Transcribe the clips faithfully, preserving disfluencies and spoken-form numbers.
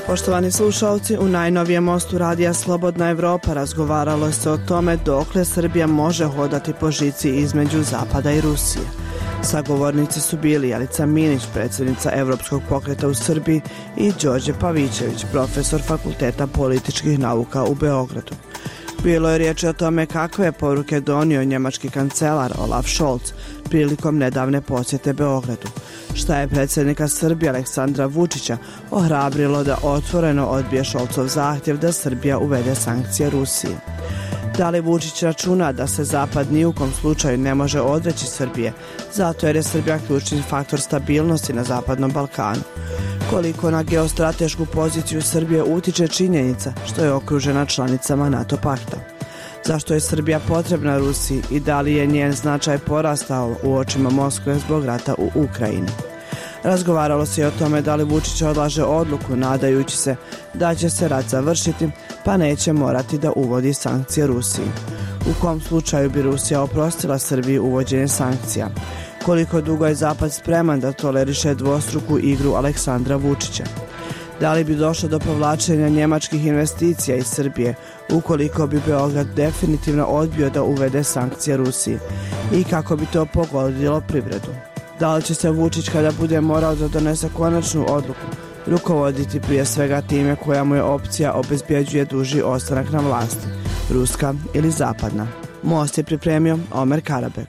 Poštovani slušalci, u najnovijem mostu radija Slobodna Evropa razgovaralo se o tome dokle Srbija može hodati po žici između Zapada i Rusije. Sagovornici su bili Jelica Minić, predsjednica Evropskog pokreta u Srbiji, i Đorđe Pavićević, profesor Fakulteta političkih nauka u Beogradu. Bilo je riječi o tome kakve poruke donio njemački kancelar Olaf Scholz prilikom nedavne posjete Beogradu. Šta je predsjednika Srbije Aleksandra Vučića ohrabrilo da otvoreno odbije Scholzov zahtjev da Srbija uvede sankcije Rusiji. Da li Vučić računa da se Zapad ni u kom slučaju ne može odreći Srbije, zato jer je Srbija ključni faktor stabilnosti na Zapadnom Balkanu? Koliko na geostratešku poziciju Srbije utiče činjenica što je okružena članicama NATO pakta? Zašto je Srbija potrebna Rusiji i da li je njen značaj porastao u očima Moskve zbog rata u Ukrajini? Razgovaralo se i o tome da li Vučić odlaže odluku nadajući se da će se rat završiti pa neće morati da uvodi sankcije Rusiji. U kom slučaju bi Rusija oprostila Srbiji uvođenje sankcija? Koliko dugo je Zapad spreman da toleriše dvostruku igru Aleksandra Vučića? Da li bi došlo do povlačenja njemačkih investicija iz Srbije ukoliko bi Beograd definitivno odbio da uvede sankcije Rusiji i kako bi to pogodilo privredu? Da li će se Vučić, kada bude morao da donese konačnu odluku, rukovoditi prije svega time koja mu je opcija obezbjeđuje duži ostanak na vlasti, ruska ili zapadna? Most je pripremio Omer Karabek.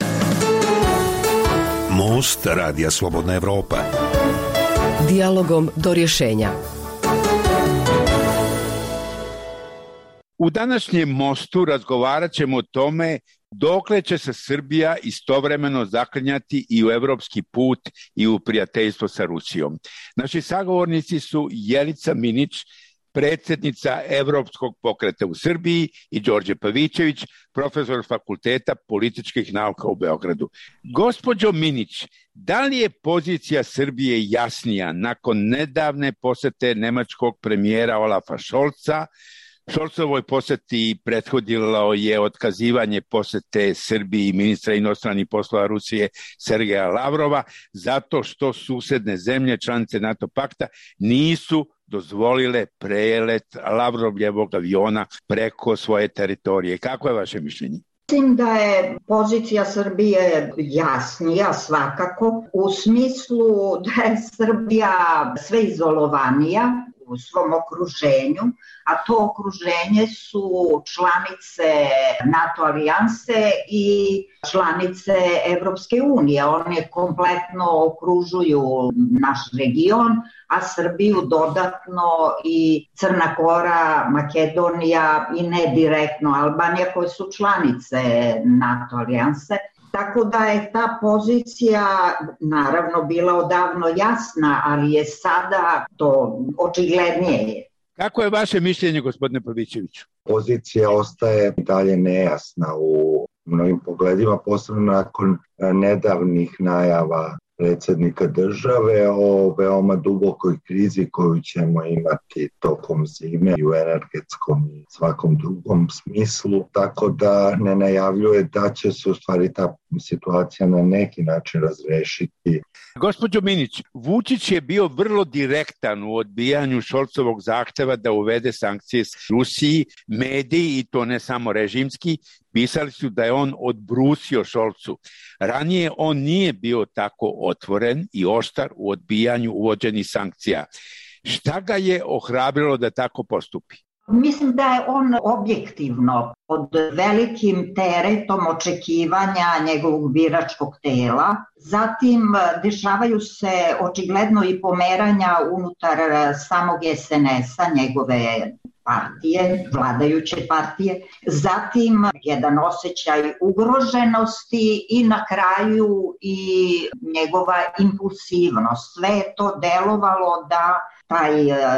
Most radija Slobodna Evropa. Dijalogom do rješenja. U današnjem mostu razgovarat ćemo o tome dokle će se Srbija istovremeno zaklinjati i u evropski put i u prijateljstvo sa Rusijom. Naši sagovornici su Jelica Minić, predsjednica Evropskog pokreta u Srbiji, i Đorđe Pavićević, profesor Fakulteta političkih nauka u Beogradu. Gospođo Minić, da li je pozicija Srbije jasnija nakon nedavne posjete nemačkog premijera Olafa Scholza? Scholzovoj posjeti prethodilo je otkazivanje posjete Srbiji ministra inostranih poslova Rusije Sergeja Lavrova zato što susedne zemlje članice NATO pakta nisu dozvolile prelet Lavrovljevog aviona preko svoje teritorije. Kako je vaše mišljenje? Mislim da je pozicija Srbije jasnija svakako u smislu da je Srbija sve izolovanija u svom okruženju, a to okruženje su članice NATO alijanse i članice Evropske unije. One kompletno okružuju naš region, a Srbiju dodatno i Crna Gora, Makedonija i ne direktno Albanija, koje su članice NATO alijanse. Tako da je ta pozicija naravno bila odavno jasna, ali je sada to očiglednije. Kako je vaše mišljenje, gospodine Pavićeviću? Pozicija ostaje dalje nejasna u mnogim pogledima, posebno nakon nedavnih najava predsjednika države o veoma dubokoj krizi koju ćemo imati tokom zime i u energetskom i svakom drugom smislu, tako da ne najavljuje da će se u stvari ta situacija na neki način razrešiti. Gospođo Minić, Vučić je bio vrlo direktan u odbijanju Scholzovog zahteva da uvede sankcije Rusiji. Mediji, i to ne samo režimski, pisali su da je on odbrusio Scholzu. Ranije on nije bio tako otvoren i oštar u odbijanju uvođenih sankcija. Šta ga je ohrabrilo da tako postupi? Mislim da je on objektivno pod velikim teretom očekivanja njegovog biračkog tela. Zatim dešavaju se očigledno i pomeranja unutar samog es en es-a, njegove partije, vladajuće partije. Zatim jedan osjećaj ugroženosti i na kraju i njegova impulsivnost. Sve je to delovalo da taj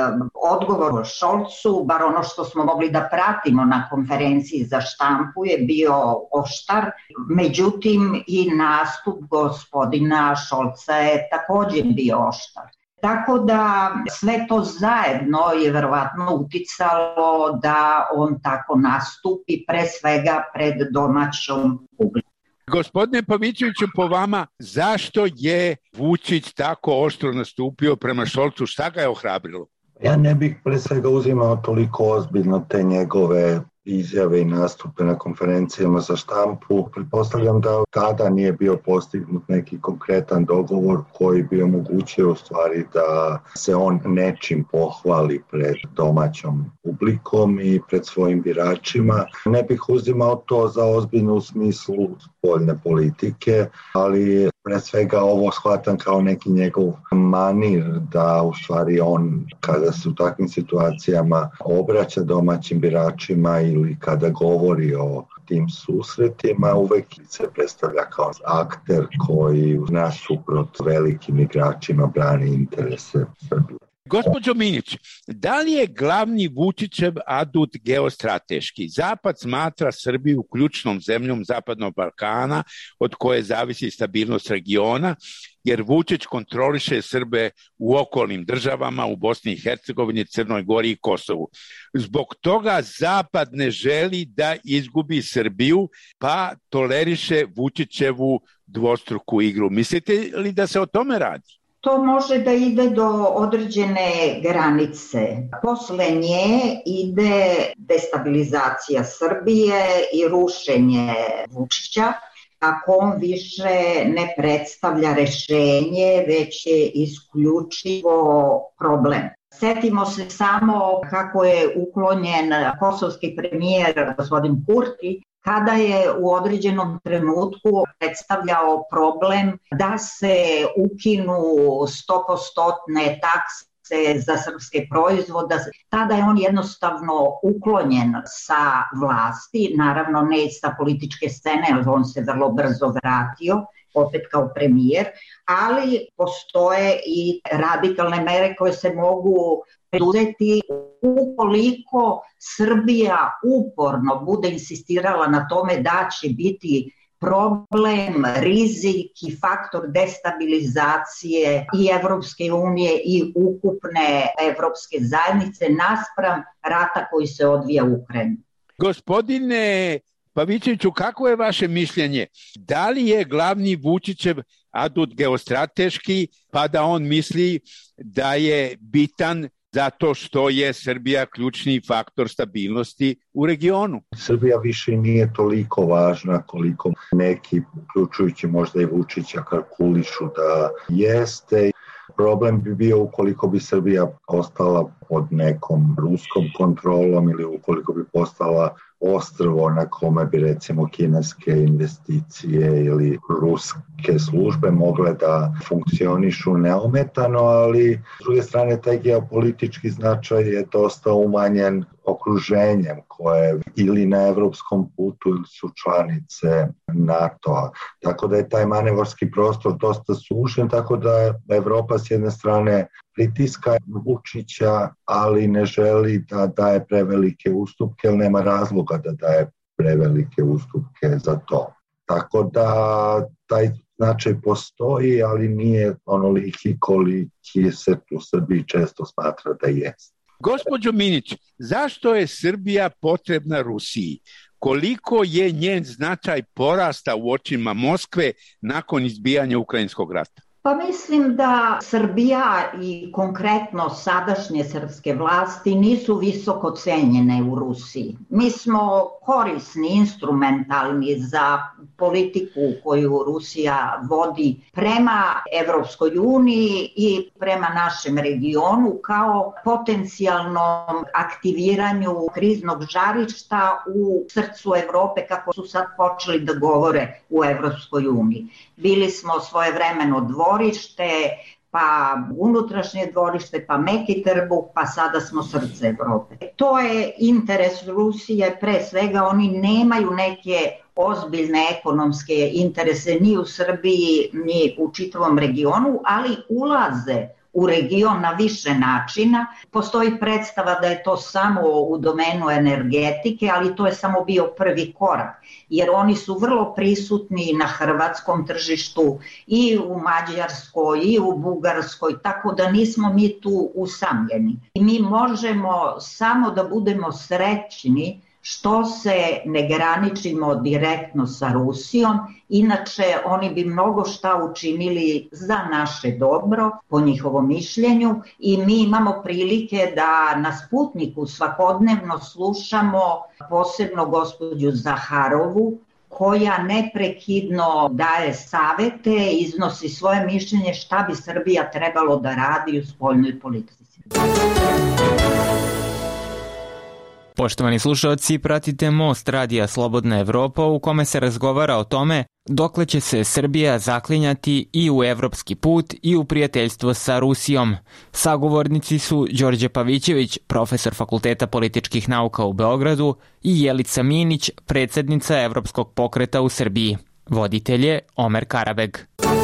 odgovor Scholzu, bar ono što smo mogli da pratimo na konferenciji za štampu, je bio oštar. Međutim, i nastup gospodina Scholza je također bio oštar. Tako da sve to zajedno je verovatno uticalo da on tako nastupi, pre svega pred domaćom publikom. Gospodine Pavićeviću, po vama, zašto je Vučić tako oštro nastupio prema Scholzu? Šta ga je ohrabrilo? Ja ne bih pre svega uzimao toliko ozbiljno te njegove izjave i nastupe na konferencijama za štampu. Pretpostavljam da tada nije bio postignut neki konkretan dogovor koji bi omogućio u stvari da se on nečim pohvali pred domaćom publikom i pred svojim biračima. Ne bih uzimao to za ozbiljno u smislu spoljne politike, ali pre svega ovo shvatam kao neki njegov manir da u stvari on kada se u takvim situacijama obraća domaćim biračima ili kada govori o tim susretima uvek se predstavlja kao akter koji nasuprot velikim igračima brani interese Srbije. Gospođo Minić, da li je glavni Vučićev adut geostrateški? Zapad smatra Srbiju ključnom zemljom Zapadnog Balkana od koje zavisi stabilnost regiona, jer Vučić kontroliše Srbe u okolnim državama, u Bosni i Hercegovini, Crnoj Gori i Kosovu. Zbog toga Zapad ne želi da izgubi Srbiju, pa toleriše Vučićevu dvostruku igru. Mislite li da se o tome radi? To može da ide do određene granice. Posle nje ide destabilizacija Srbije i rušenje Vučića, ako on više ne predstavlja rešenje, već je isključivo problem. Setimo se samo kako je uklonjen kosovski premijer gospodin Kurti, kada je u određenom trenutku predstavljao problem da se ukinu stopostotne takse za srpske proizvoda. Tada je on jednostavno uklonjen sa vlasti, naravno ne sa političke scene, jer on se vrlo brzo vratio, opet kao premijer, ali postoje i radikalne mere koje se mogu preduzeti ukoliko Srbija uporno bude insistirala na tome da će biti problem, rizik i faktor destabilizacije i Evropske unije i ukupne evropske zajednice naspram rata koji se odvija u Ukrajini. Gospodine Pavićeviću, kako je vaše mišljenje? Da li je glavni Vučićev adut geostrateški, pa da on misli da je bitan zato što je Srbija ključni faktor stabilnosti u regionu? Srbija više nije toliko važna koliko neki, uključujući možda i Vučića, kalkulišu da jeste. Problem bi bio ukoliko bi Srbija ostala pod nekom ruskom kontrolom ili ukoliko bi postala ostrvo na kome bi recimo kineske investicije ili ruske službe mogle da funkcionišu neometano, ali s druge strane taj geopolitički značaj je dosta umanjen okruženjem koje ili na evropskom putu ili su članice NATO-a. Tako da je taj manevarski prostor dosta sužen, tako da Evropa s jedne strane pritiska Vučića, ali ne želi da daje prevelike ustupke, jer nema razloga da daje prevelike ustupke za to. Tako da taj značaj postoji, ali nije onoliki koliki se u Srbiji često smatra da jeste. Gospođo Minić, zašto je Srbija potrebna Rusiji? Koliko je njen značaj porasta u očima Moskve nakon izbijanja Ukrajinskog rata? Pa mislim da Srbija i konkretno sadašnje srpske vlasti nisu visoko cenjene u Rusiji. Mi smo korisni, instrumentalni za politiku koju Rusija vodi prema Evropskoj uniji i prema našem regionu kao potencijalnom aktiviranju kriznog žarišta u srcu Evrope, kako su sad počeli da govore u Evropskoj uniji. Bili smo svojevremeno dvorište, pa unutrašnje dvorište, pa meki trbuh, pa sada smo srce Evrope. To je interes Rusije, pre svega oni nemaju neke ozbiljne ekonomske interese ni u Srbiji, ni u čitavom regionu, ali ulaze u region na više načina. Postoji predstava da je to samo u domenu energetike, ali to je samo bio prvi korak, jer oni su vrlo prisutni na hrvatskom tržištu i u Mađarskoj i u Bugarskoj, tako da nismo mi tu usamljeni. I mi možemo samo da budemo srećni što se ne graničimo direktno sa Rusijom, inače oni bi mnogo šta učinili za naše dobro, po njihovom mišljenju, i mi imamo prilike da na Sputniku svakodnevno slušamo posebno gospođu Zaharovu, koja neprekidno daje savete, iznosi svoje mišljenje šta bi Srbija trebalo da radi u spoljnoj politici. Poštovani slušalci, pratite Most Radija Slobodna Evropa u kome se razgovara o tome dokle će se Srbija zaklinjati i u evropski put i u prijateljstvo sa Rusijom. Sagovornici su Đorđe Pavićević, profesor Fakulteta političkih nauka u Beogradu, i Jelica Minić, predsednica Evropskog pokreta u Srbiji. Voditelj je Omer Karabeg.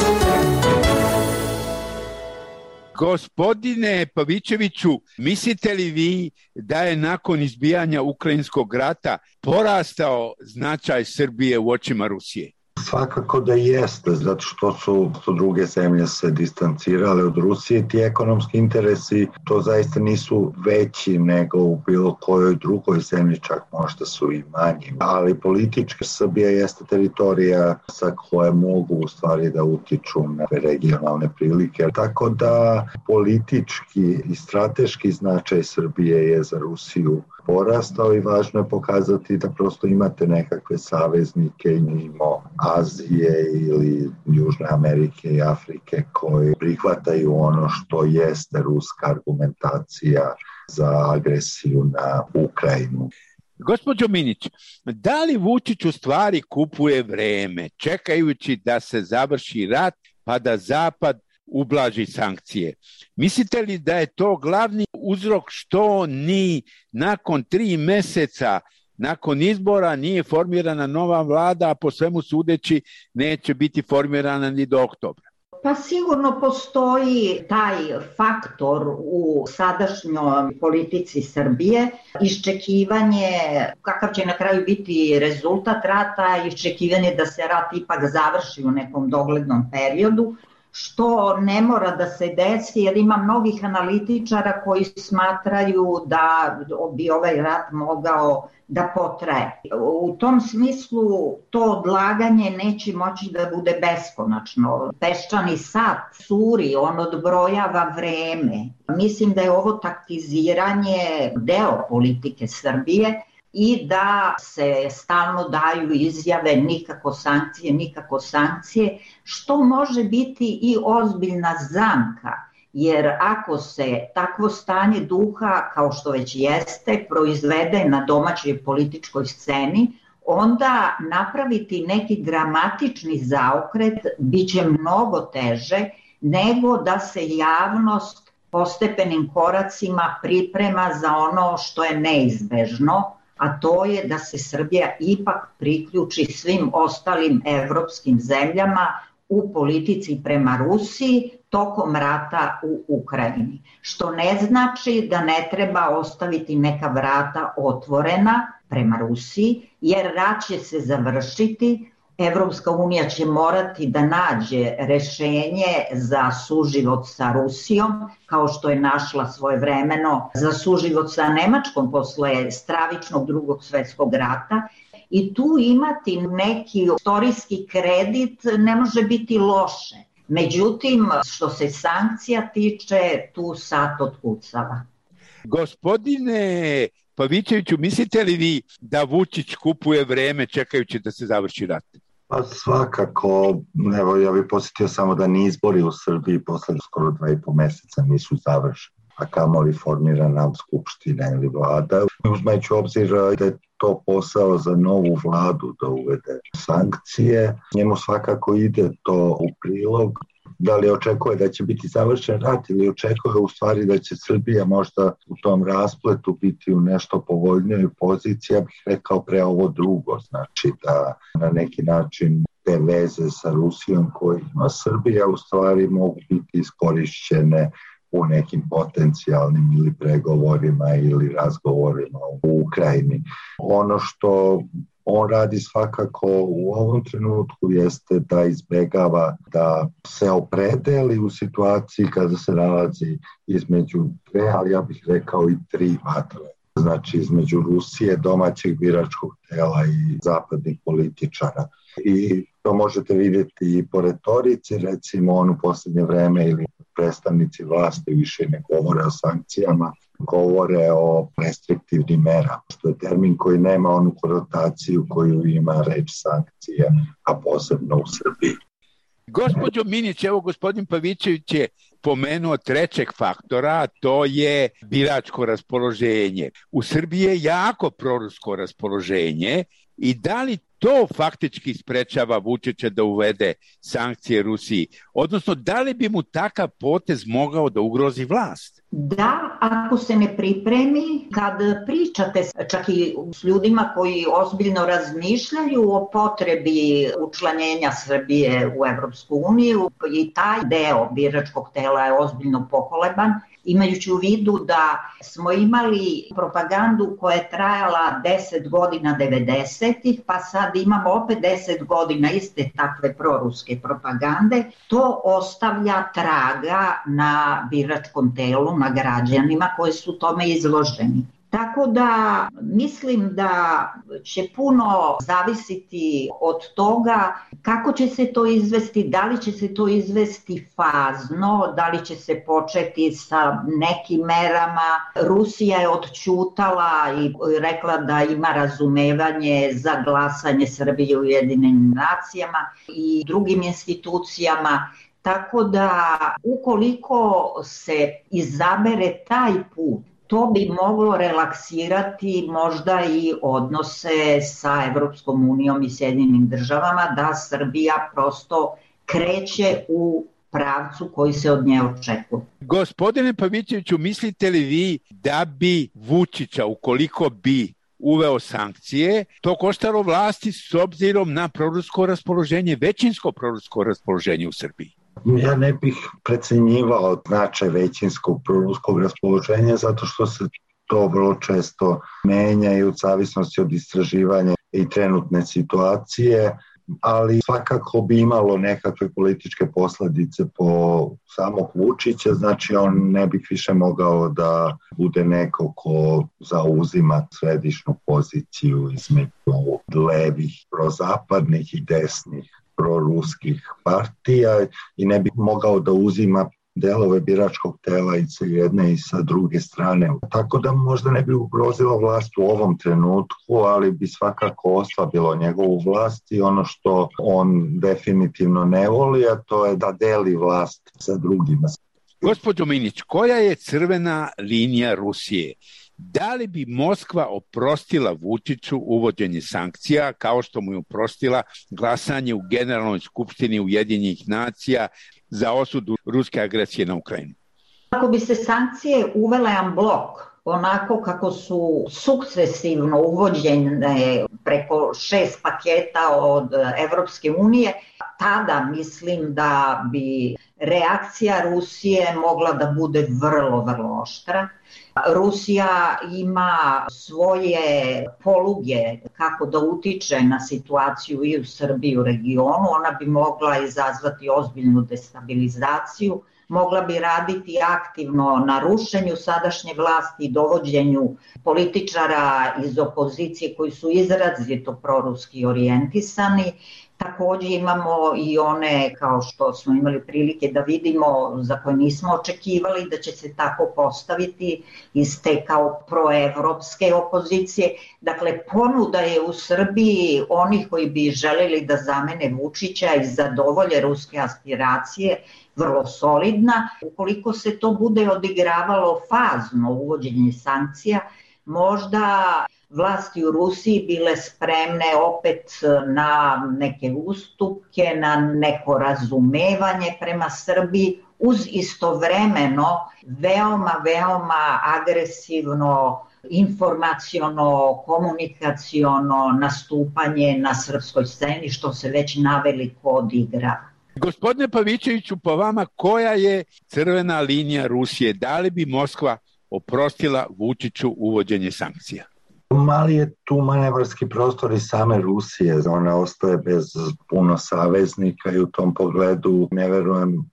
Gospodine Pavićeviću, mislite li vi da je nakon izbijanja Ukrajinskog rata porastao značaj Srbije u očima Rusije? Svakako da jeste, zato što su što druge zemlje se distancirale od Rusije. Ti ekonomski interesi to zaista nisu veći nego u bilo kojoj drugoj zemlji, čak možda su i manji. Ali politička Srbija jeste teritorija sa koje mogu u stvari da utiču na regionalne prilike. Tako da politički i strateški značaj Srbije je za Rusiju porastao i važno je pokazati da prosto imate nekakve saveznike mimo Azije ili Južne Amerike i Afrike koji prihvataju ono što jeste ruska argumentacija za agresiju na Ukrajinu. Gospođo Minić, da li Vučić u stvari kupuje vreme čekajući da se završi rat pa da Zapad ublaži sankcije? Mislite li da je to glavni uzrok što ni nakon tri meseca nakon izbora nije formirana nova vlada, a po svemu sudeći neće biti formirana ni do oktobra? Pa sigurno postoji taj faktor u sadašnjoj politici Srbije, iščekivanje kakav će na kraju biti rezultat rata, iščekivanje da se rat ipak završi u nekom doglednom periodu, što ne mora da se desi jer ima mnogih analitičara koji smatraju da bi ovaj rat mogao da potraje. U tom smislu to odlaganje neće moći da bude beskonačno. Peščani sat curi, on odbrojava vreme. Mislim da je ovo taktiziranje deo politike Srbije i da se stalno daju izjave nikako sankcije, nikako sankcije, što može biti i ozbiljna zamka. Jer ako se takvo stanje duha, kao što već jeste, proizvede na domaćoj političkoj sceni, onda napraviti neki dramatični zaokret biće mnogo teže nego da se javnost postepenim koracima priprema za ono što je neizbežno, a to je da se Srbija ipak priključi svim ostalim evropskim zemljama u politici prema Rusiji tokom rata u Ukrajini. Što ne znači da ne treba ostaviti neka vrata otvorena prema Rusiji, jer rat će se završiti, Evropska unija će morati da nađe rešenje za suživot sa Rusijom, kao što je našla svojevremeno za suživot sa Nemačkom posle stravičnog drugog svetskog rata. I tu imati neki istorijski kredit ne može biti loše. Međutim, što se sankcija tiče, tu sat otkucava. Gospodine Pavićeviću, mislite li vi da Vučić kupuje vreme čekajući da se završi rat? Pa svakako, evo ja bih posjetio samo da ni izbori u Srbiji posle skoro dva i po meseca nisu završeni, a kamoli formirana skupština ili vlada. Uzmajući obzir da je to posao za novu vladu da uvede sankcije, njemu svakako ide to u prilog. Da li očekuje da će biti završen rat ili očekuje u stvari da će Srbija možda u tom raspletu biti u nešto povoljnijoj poziciji, ja bih rekao pre ovo drugo, znači da na neki način te veze sa Rusijom koje ima Srbija u stvari mogu biti iskorišćene u nekim potencijalnim ili pregovorima ili razgovorima u Ukrajini. Ono što on radi svakako u ovom trenutku jeste da izbegava da se opredeli u situaciji kada se nalazi između dve, ali ja bih rekao i tri vatre. znači između Rusije, domaćeg biračkog tela i zapadnih političara. I to možete vidjeti i po retorici, recimo on u posljednje vreme ili predstavnici vlasti više ne govore o sankcijama, govore o restriktivnim merama, što je termin koji nema onu konotaciju koju ima reč sankcija, a posebno u Srbiji. Gospođo Minić, evo gospodin Pavićević je pomenuo trećeg faktora, to je biračko raspoloženje. U Srbiji je jako prorusko raspoloženje i da li to faktički sprečava Vučića da uvede sankcije Rusiji? Odnosno, da li bi mu takav potez mogao da ugrozi vlast? Da, ako se ne pripremi, kad pričate čak i s ljudima koji ozbiljno razmišljaju o potrebi učlanjenja Srbije u Evropsku uniju, i taj deo biračkog tela je ozbiljno pokoleban, imajući u vidu da smo imali propagandu koja je trajala deset godina devedesetih, pa sad imamo opet deset godina iste takve proruske propagande, to ostavlja traga na biračkom telu, na građanima koji su tome izloženi. Tako da mislim da će puno zavisiti od toga kako će se to izvesti, da li će se to izvesti fazno, da li će se početi sa nekim merama. Rusija je odćutala i rekla da ima razumevanje za glasanje Srbije u Ujedinjenim nacijama i drugim institucijama. Tako da ukoliko se izabere taj put, to bi moglo relaksirati možda i odnose sa Evropskom unijom i Sjedinjenim državama, da Srbija prosto kreće u pravcu koji se od nje očekuje. Gospodine Pavićeviću, mislite li vi da bi Vučića, ukoliko bi uveo sankcije, to koštalo vlasti s obzirom na prorusko raspoloženje, većinsko prorusko raspoloženje u Srbiji? Ja ne bih precenjivao značaj većinskog proruskog raspoloženja zato što se to vrlo često menja i u zavisnosti od istraživanja i trenutne situacije, ali svakako bi imalo nekakve političke posljedice po samog Vučića, znači on ne bi više mogao da bude neko ko zauzima središnu poziciju između levih, prozapadnih i desnih proruskih partija i ne bi mogao da uzima delove biračkog tela i sa jedne i sa druge strane. Tako da možda ne bi ugrozilo vlast u ovom trenutku, ali bi svakako oslabilo njegovu vlast i ono što on definitivno ne voli, a to je da deli vlast sa drugima. Gospođo Minić, koja je crvena linija Rusije? Da li bi Moskva oprostila Vučiću uvođenje sankcija kao što mu je oprostila glasanje u Generalnoj skupštini Ujedinjenih nacija za osudu ruske agresije na Ukrajinu? Ako bi se sankcije uvele en blok, onako kako su sukcesivno uvođene preko šest paketa od Evropske unije, tada mislim da bi reakcija Rusije mogla da bude vrlo, vrlo oštra. Rusija ima svoje poluge kako da utiče na situaciju i u Srbiji i u regionu. Ona bi mogla izazvati ozbiljnu destabilizaciju, mogla bi raditi aktivno na rušenju sadašnje vlasti i dovođenju političara iz opozicije koji su izrazito proruski orijentisani. Takođe imamo i one, kao što smo imali prilike da vidimo, za koje nismo očekivali da će se tako postaviti, iz te kao proevropske opozicije. Dakle, ponuda je u Srbiji onih koji bi želeli da zamene Vučića i zadovolje ruske aspiracije vrlo solidna. Ukoliko se to bude odigravalo fazno uvođenje sankcija, možda vlasti u Rusiji bile spremne opet na neke ustupke, na neko razumevanje prema Srbiji, uz istovremeno veoma, veoma agresivno, informaciono, komunikaciono nastupanje na srpskoj sceni, što se već naveliko odigrava. Gospodine Pavićeviću, po vama koja je crvena linija Rusije? Da li bi Moskva oprostila Vučiću uvođenje sankcija? Mali je tu manevarski prostor i same Rusije, ona ostaje bez puno saveznika i u tom pogledu ne verujem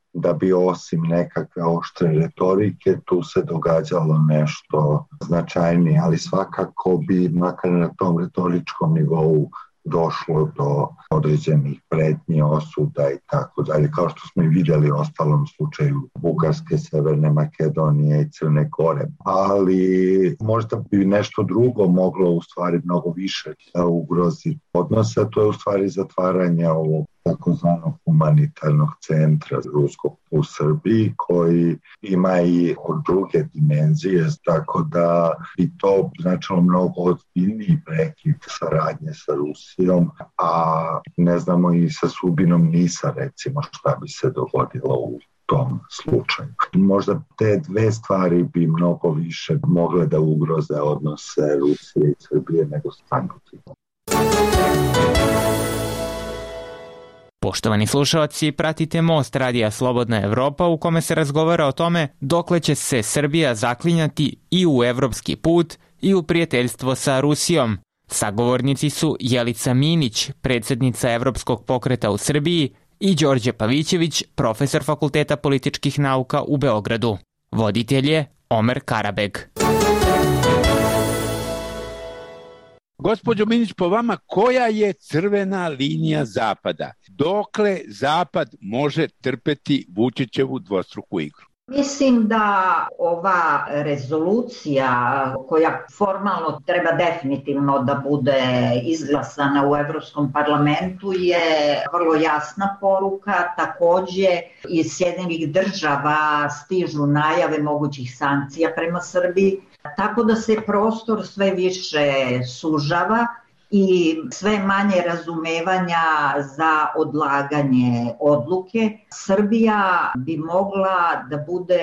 da bi osim nekakve oštre retorike tu se događalo nešto značajnije, ali svakako bi makar na tom retoričkom nivou došlo do određenih pretnji, osuda i tako dalje, kao što smo i vidjeli u ostalom slučaju Bugarske, Severne Makedonije i Crne Gore. Ali možda bi nešto drugo moglo u stvari mnogo više ugroziti odnose, to je u stvari zatvaranje ovog takozvanog humanitarnog centra ruskog u Srbiji, koji ima i druge dimenzije, tako da bi to značilo mnogo ozbiljniji prekid saradnje sa Rusijom, a ne znamo i sa sudbinom Nisa, recimo, šta bi se dogodilo u tom slučaju. Možda te dve stvari bi mnogo više mogle da ugroze odnose Rusije i Srbije nego sankcije. Poštovani slušalci, pratite Most Radija Slobodna Evropa u kome se razgovara o tome dokle će se Srbija zaklinjati i u evropski put i u prijateljstvo sa Rusijom. Sagovornici su Jelica Minić, predsjednica Evropskog pokreta u Srbiji, i Đorđe Pavićević, profesor Fakulteta političkih nauka u Beogradu. Voditelj je Omer Karabeg. Gospođo Minić, po vama koja je crvena linija Zapada? Dokle Zapad može trpeti Vučićevu dvostruku igru? Mislim da ova rezolucija koja formalno treba definitivno da bude izglasana u Evropskom parlamentu je vrlo jasna poruka. Takođe iz Sjedinjenih država stižu najave mogućih sankcija prema Srbiji, tako da se prostor sve više sužava i sve manje razumevanja za odlaganje odluke. Srbija bi mogla da bude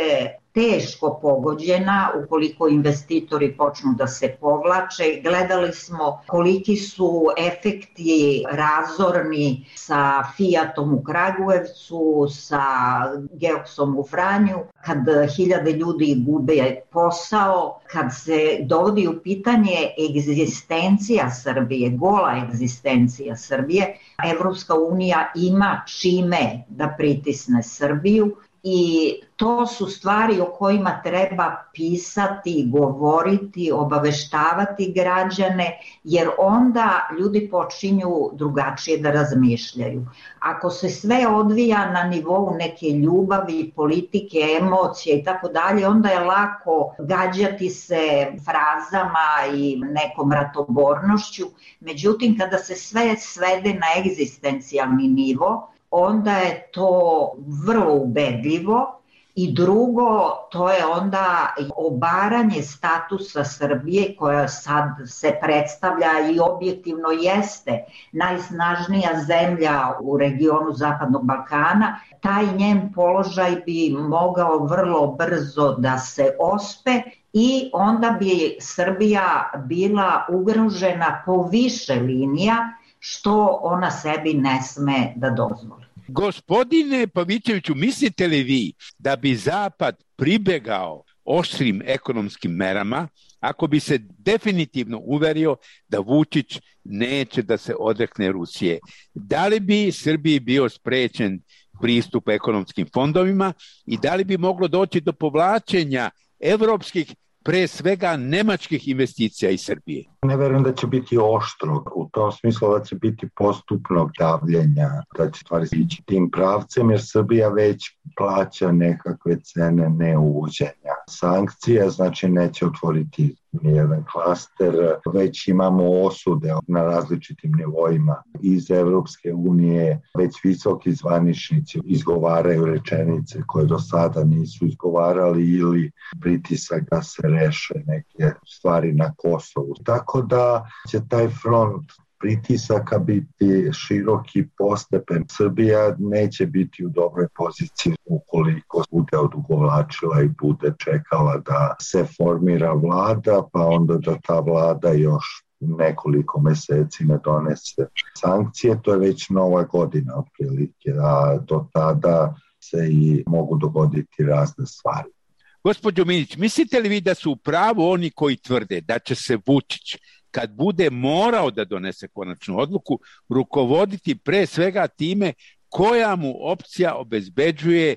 teško pogođena ukoliko investitori počnu da se povlače. Gledali smo koliki su efekti razorni sa Fiatom u Kragujevcu, sa Geoksom u Vranju, kad hiljade ljudi gube posao, kad se dovodi u pitanje egzistencija Srbije, gola egzistencija Srbije. Evropska unija ima čime da pritisne Srbiju. I to su stvari o kojima treba pisati, govoriti, obaveštavati građane, jer onda ljudi počinju drugačije da razmišljaju. Ako se sve odvija na nivou neke ljubavi, politike, emocije i tako dalje, onda je lako gađati se frazama i nekom ratobornošću. Međutim, kada se sve svede na egzistencijalni nivo, onda je to vrlo ubedljivo i drugo, to je onda obaranje statusa Srbije koja sad se predstavlja i objektivno jeste najsnažnija zemlja u regionu Zapadnog Balkana. Taj njen položaj bi mogao vrlo brzo da se ospe i onda bi Srbija bila ugrožena po više linija, što ona sebi ne sme da dozvoli. Gospodine Pavićeviću, mislite li vi da bi Zapad pribegao oštrim ekonomskim merama ako bi se definitivno uverio da Vučić neće da se odrekne Rusije? Da li bi Srbiji bio sprečen pristup ekonomskim fondovima i da li bi moglo doći do povlačenja evropskih, pre svega nemačkih investicija iz Srbije? Ne verujem da će biti oštro, u tom smislu da će biti postupnog davljenja, da će stvari ići tim pravcem, jer Srbija već plaća nekakve cene neuvođenja sankcija, znači neće otvoriti nijedan klaster. Već imamo osude na različitim nivoima iz Evropske unije, već visoki zvaničnici izgovaraju rečenice koje do sada nisu izgovarali ili pritisak da se reše neke stvari na Kosovu. Tako da će taj front pritisaka biti široki, postepen. Srbija neće biti u dobroj poziciji ukoliko bude odugovlačila i bude čekala da se formira vlada, pa onda da ta vlada još nekoliko meseci ne donese sankcije. To je već nova godina otprilike, a do tada se i mogu dogoditi razne stvari. Gospođo Minić, mislite li vi da su u pravu oni koji tvrde da će se Vučić, kad bude morao da donese konačnu odluku, rukovoditi pre svega time koja mu opcija obezbeđuje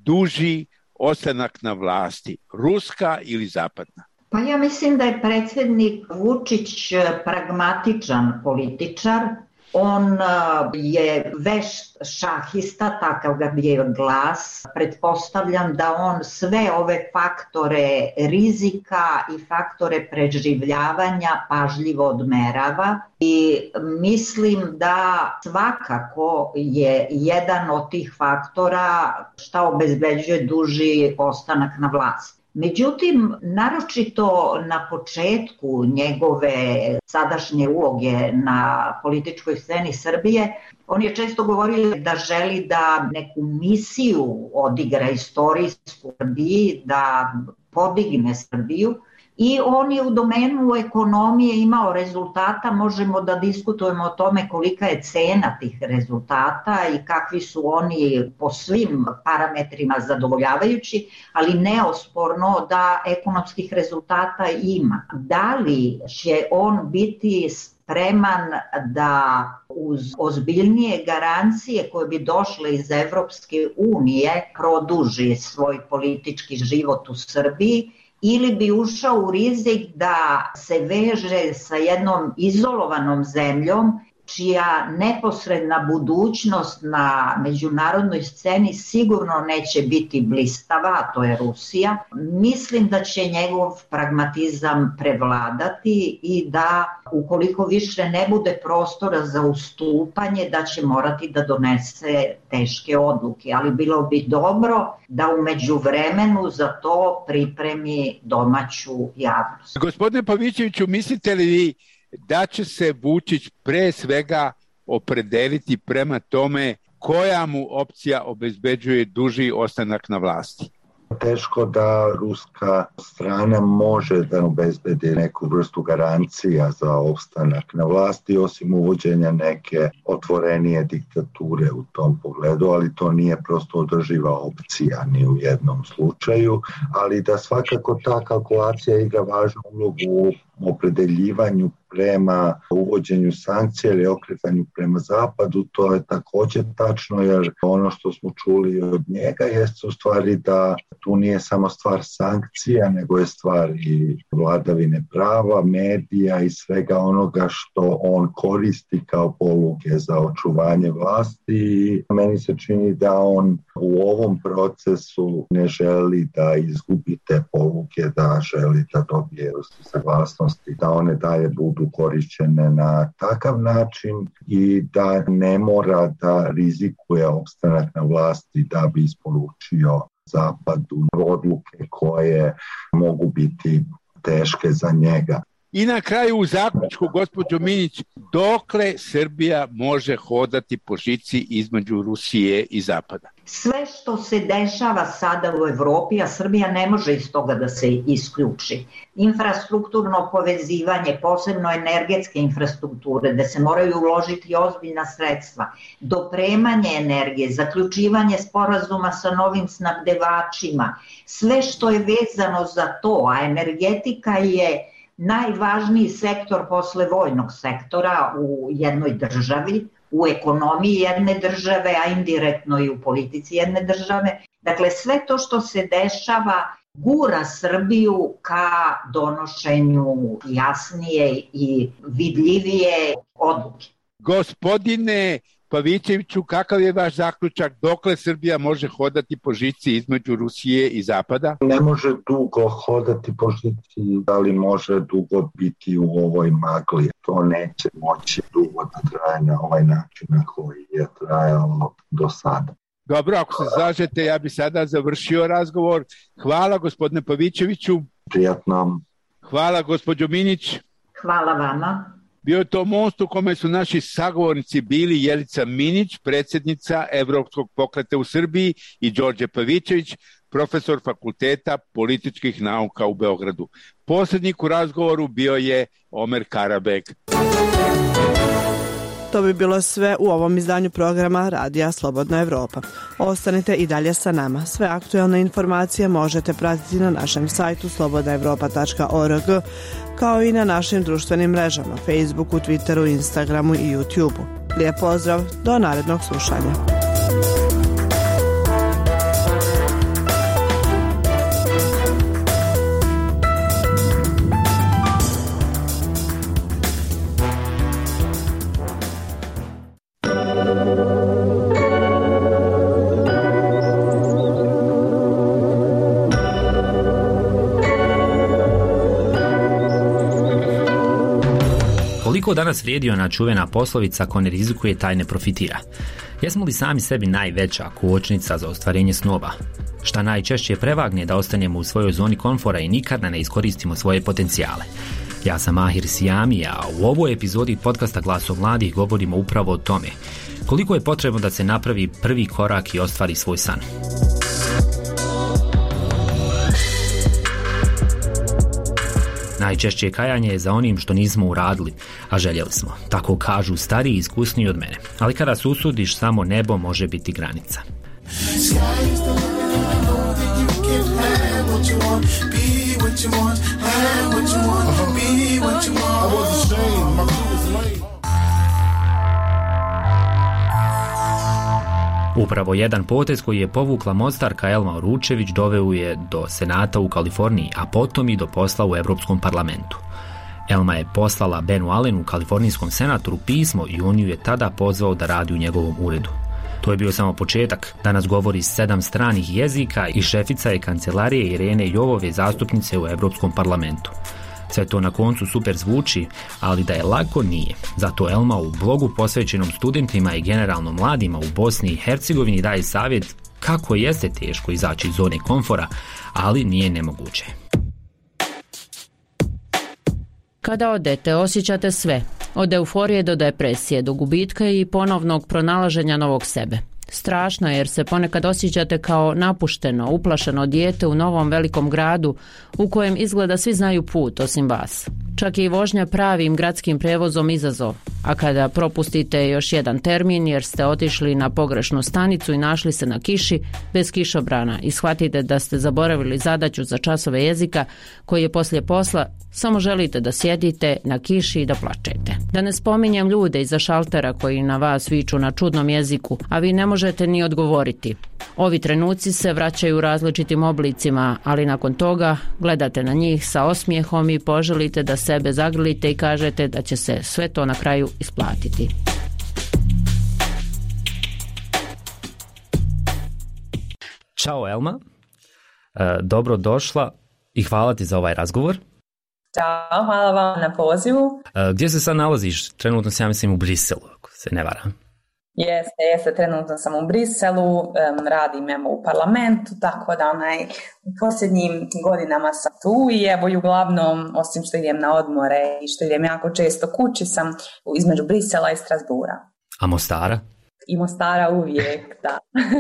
duži ostanak na vlasti, ruska ili zapadna? Pa ja mislim da je predsjednik Vučić pragmatičan političar. On je vešt šahista, takav ga je glas. Pretpostavljam da on sve ove faktore rizika i faktore preživljavanja pažljivo odmerava i mislim da svakako je jedan od tih faktora šta obezbeđuje duži ostanak na vlasti. Međutim, naročito na početku njegove sadašnje uloge na političkoj sceni Srbije, on je često govorio da želi da neku misiju odigra istorijsku Srbiji, da podigne Srbiju. I on je u domenu ekonomije imao rezultata, možemo da diskutujemo o tome kolika je cena tih rezultata i kakvi su oni po svim parametrima zadovoljavajući, ali neosporno da ekonomskih rezultata ima. Da li će on biti spreman da uz ozbiljnije garancije koje bi došle iz Evropske unije produži svoj politički život u Srbiji, ili bi ušao u rizik da se veže sa jednom izolovanom zemljom čija neposredna budućnost na međunarodnoj sceni sigurno neće biti blistava, a to je Rusija. Mislim da će njegov pragmatizam prevladati i da ukoliko više ne bude prostora za ustupanje, da će morati da donese teške odluke, ali bilo bi dobro da u međuvremenu za to pripremi domaću javnost. Gospodine Pavićeviću, mislite li vi da će se Vučić pre svega opredeliti prema tome koja mu opcija obezbeđuje duži ostanak na vlasti? Teško da ruska strana može da obezbedi neku vrstu garancija za opstanak na vlasti, osim uvođenja neke otvorenije diktature u tom pogledu, ali to nije prosto održiva opcija ni u jednom slučaju, ali da svakako ta kalkulacija igra važnu ulogu u opredeljivanju prema uvođenju sankcija ili okretanju prema zapadu, to je također tačno, jer ono što smo čuli od njega jeste u stvari da tu nije samo stvar sankcija, nego je stvar i vladavine prava, medija i svega onoga što on koristi kao poluge za očuvanje vlasti. I meni se čini da on u ovom procesu ne želi da izgubi te poluge, da želi da dobije saglasnosti, da one dalje budu korišćene na takav način i da ne mora da rizikuje opstanak na vlasti da bi isporučio zapadu odluke koje mogu biti teške za njega. I na kraju u zaključku, gospođo Minić, dokle Srbija može hodati po žici između Rusije i Zapada? Sve što se dešava sada u Evropi, a Srbija ne može iz toga da se isključi. Infrastrukturno povezivanje, posebno energetske infrastrukture, da se moraju uložiti ozbiljna sredstva, dopremanje energije, zaključivanje sporazuma sa novim snabdevačima, sve što je vezano za to, a energetika je najvažniji sektor posle vojnog sektora u jednoj državi, u ekonomiji jedne države, a indirektno i u politici jedne države. Dakle, sve to što se dešava gura Srbiju ka donošenju jasnije i vidljivije odluke. Gospodine Pavićeviću, kakav je vaš zaključak? Dokle Srbija može hodati po žici između Rusije i Zapada? Ne može dugo hodati po žici, ali može dugo biti u ovoj magli. To neće moći dugo da traje na ovaj način na koji je trajalo do sada. Dobro, ako se slažete, ja bi sada završio razgovor. Hvala gospodine Pavićeviću. Prijatno. Hvala gospođo Minić. Hvala vama. Bio je to most u kome su naši sagovornici bili Jelica Minić, predsjednica Evropskog pokreta u Srbiji, i Đorđe Pavićević, profesor Fakulteta političkih nauka u Beogradu. Posrednik u razgovoru bio je Omer Karabek. To bi bilo sve u ovom izdanju programa Radija Slobodna Evropa. Ostanite i dalje sa nama. Sve aktuelne informacije možete pratiti na našem sajtu slobodna evropa tačka org, kao i na našim društvenim mrežama, Facebooku, Twitteru, Instagramu i YouTubeu. Lijep pozdrav, do narednog slušanja. Koliko danas vrijedi ona čuvena poslovica ko ne rizikuje taj ne profitira? Jesmo li sami sebi najveća kočnica za ostvarenje snova? Šta najčešće prevagne da ostanemo u svojoj zoni komfora i nikada ne iskoristimo svoje potencijale? Ja sam Mahir Sijami, a u ovoj epizodi podcasta Glasom mladih govorimo upravo o tome. Koliko je potrebno da se napravi prvi korak i ostvari svoj san? Najčešće kajanje je za onim što nismo uradili, a željeli smo. Tako kažu stariji i iskusniji od mene. Ali kada se usudiš, samo nebo može biti granica. Upravo jedan potez koji je povukla Mostarka Elma Oručević doveo je do Senata u Kaliforniji, a potom i do posla u Europskom parlamentu. Elma je poslala Benu Allenu, kalifornijskom senatoru, pismo i on ju je tada pozvao da radi u njegovom uredu. To je bio samo početak. Danas govori sedam stranih jezika i šefica je kancelarije Irene Jovove, zastupnice u Europskom parlamentu. Sve to na koncu super zvuči, ali da je lako nije. Zato Elma u blogu posvećenom studentima i generalno mladima u Bosni i Hercegovini daje savjet kako jeste teško izaći iz zone komfora, ali nije nemoguće. Kada odete, osjećate sve. Od euforije do depresije, do gubitka i ponovnog pronalaženja novog sebe. Strašno je jer se ponekad osjećate kao napušteno, uplašeno dijete u novom velikom gradu u kojem izgleda svi znaju put osim vas. Čak i vožnja pravim gradskim prevozom izazov, a kada propustite još jedan termin jer ste otišli na pogrešnu stanicu i našli se na kiši bez kišobrana i shvatite da ste zaboravili zadaću za časove jezika koji je poslije posla, samo želite da sjedite na kiši i da plačete. Da ne spominjem ljude iza šaltera koji na vas viču na čudnom jeziku, a vi ne možete ni odgovoriti. Ovi trenuci se vraćaju u različitim oblicima, ali nakon toga gledate na njih sa osmijehom i poželite da sebe zagrlite i kažete da će se sve to na kraju isplatiti. Ćao Elma, e, dobro došla i hvala ti za ovaj razgovor. Ćao, hvala vam na pozivu. E, gdje se sad nalaziš? Trenutno se ja mislim u Briselu, ako se ne varam. Jeste, jeste, trenutno sam u Briselu, um, radim emo u parlamentu, tako da onaj, u posljednjim godinama sam tu i evo i uglavnom, osim što idem na odmore i što idem jako često kući, sam između Brisela i Strasbura. A Mostara? I Mostara uvijek, da.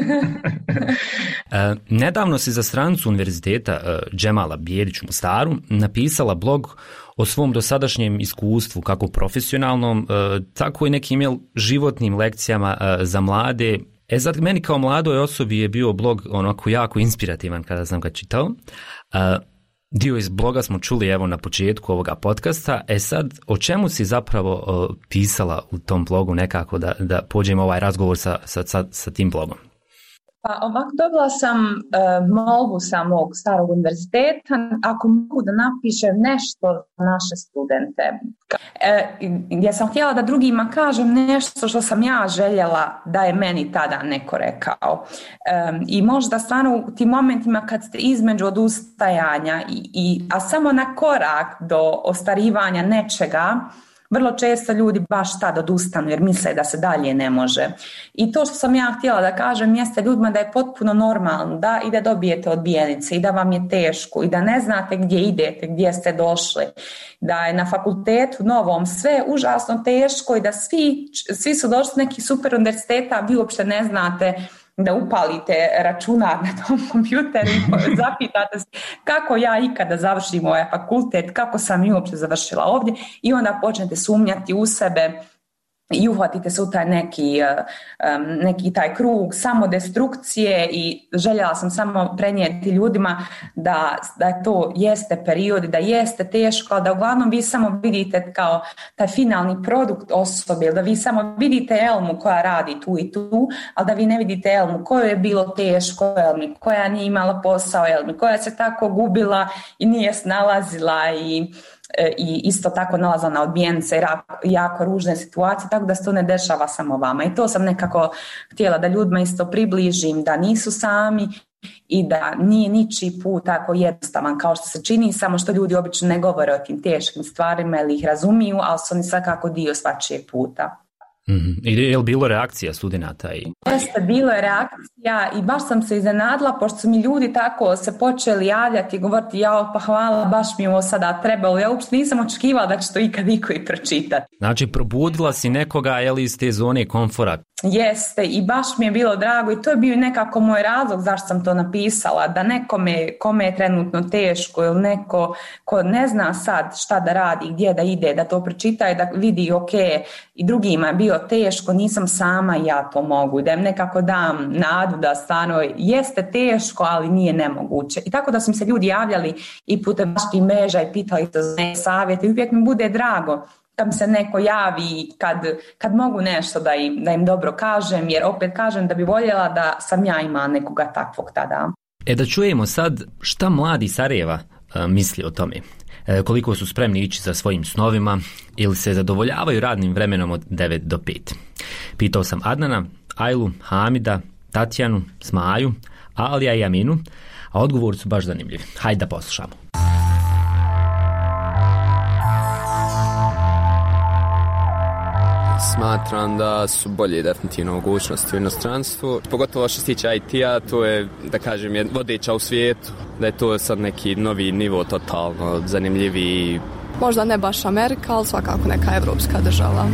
e, nedavno si za stranicu univerziteta e, Džemala Bijelić u Mostaru napisala blog o svom dosadašnjem iskustvu, kako profesionalnom, e, tako i nekim jel, životnim lekcijama e, za mlade. E sad, meni kao mladoj osobi je bio blog onako jako inspirativan kada sam ga čitao. E, dio iz bloga smo čuli evo na početku ovoga podcasta. E sad, o čemu si zapravo e, pisala u tom blogu nekako da, da pođemo ovaj razgovor sa, sa, sa, sa tim blogom? Pa ovako, dobila sam e, molbu sa mog starog univerziteta ako mogu da napišem nešto za naše studente. E, gdje sam htjela da drugima kažem nešto što sam ja željela da je meni tada neko rekao. E, I možda stvarno u tim momentima kad ste između odustajanja, i, i, a samo na korak do ostvarivanja nečega, vrlo često ljudi baš tad odustanu jer misle da se dalje ne može. I to što sam ja htjela da kažem jeste ljudima da je potpuno normalno da i da dobijete odbijenice i da vam je teško i da ne znate gdje idete, gdje ste došli. Da je na fakultetu novom sve užasno teško i da svi, svi su došli neki super univerziteta, a vi uopšte ne znate da upalite računar na tom kompjuteru i zapitate se kako ja ikada završim ovaj fakultet, kako sam i uopće završila ovdje i onda počnete sumnjati u sebe i uhvatite se u taj neki, neki taj krug samodestrukcije i željela sam samo prenijeti ljudima da, da to jeste period, da jeste teško, da uglavnom vi samo vidite kao taj finalni produkt osobe, da vi samo vidite Elmu koja radi tu i tu, ali da vi ne vidite Elmu kojoj je bilo teško, Elmi koja nije imala posao, Elmi koja se tako gubila i nije snalazila i i isto tako nalazila na odbijence, jako ružne situacije, tako da se to ne dešava samo vama. I to sam nekako htjela da ljudima isto približim, da nisu sami i da nije ničiji put tako jednostavan kao što se čini, samo što ljudi obično ne govore o tim teškim stvarima ili ih razumiju, ali su oni svakako dio svačijeg puta. Mm-hmm. Je li bilo reakcija studenata? I... Jeste, bilo je reakcija i baš sam se iznenadila pošto su mi ljudi tako se počeli javljati i govoriti jao pa hvala, baš mi ovo sada trebalo. Ja uopšte nisam očekivala da će to ikad iko i pročitati. Znači probudila si nekoga je li iz te zone komfora? Jeste i baš mi je bilo drago i to je bio nekako moj razlog zašto sam to napisala, da nekome kome je trenutno teško ili neko ko ne zna sad šta da radi, gdje da ide, da to pročita i da vidi ok, i drugima je bio teško, nisam sama i ja to mogu, da im nekako dam nadu da stvarno jeste teško, ali nije nemoguće. I tako da su mi se ljudi javljali i putem vaših mreža i pitali za neke savjete i uvijek mi bude drago kad mi se neko javi, kad, kad mogu nešto da im, da im dobro kažem, jer opet kažem da bi voljela da sam ja imala nekoga takvog tada. E da čujemo sad šta mladi Sarajeva a, misli o tome. E, koliko su spremni ići za svojim snovima ili se zadovoljavaju radnim vremenom od devet do pet. Pitao sam Adnana, Ajlu, Hamida, Tatjanu, Smaju, Alija i Aminu, a odgovori su baš zanimljivi. Hajde da poslušamo. Smatram da su bolje definitivno mogućnosti u inostranstvu, pogotovo što se tiče I T-a, to je, da kažem, je vodeća u svijetu, da je to sad neki novi nivo totalno zanimljiviji. Možda ne baš Amerika, ali svakako neka evropska država.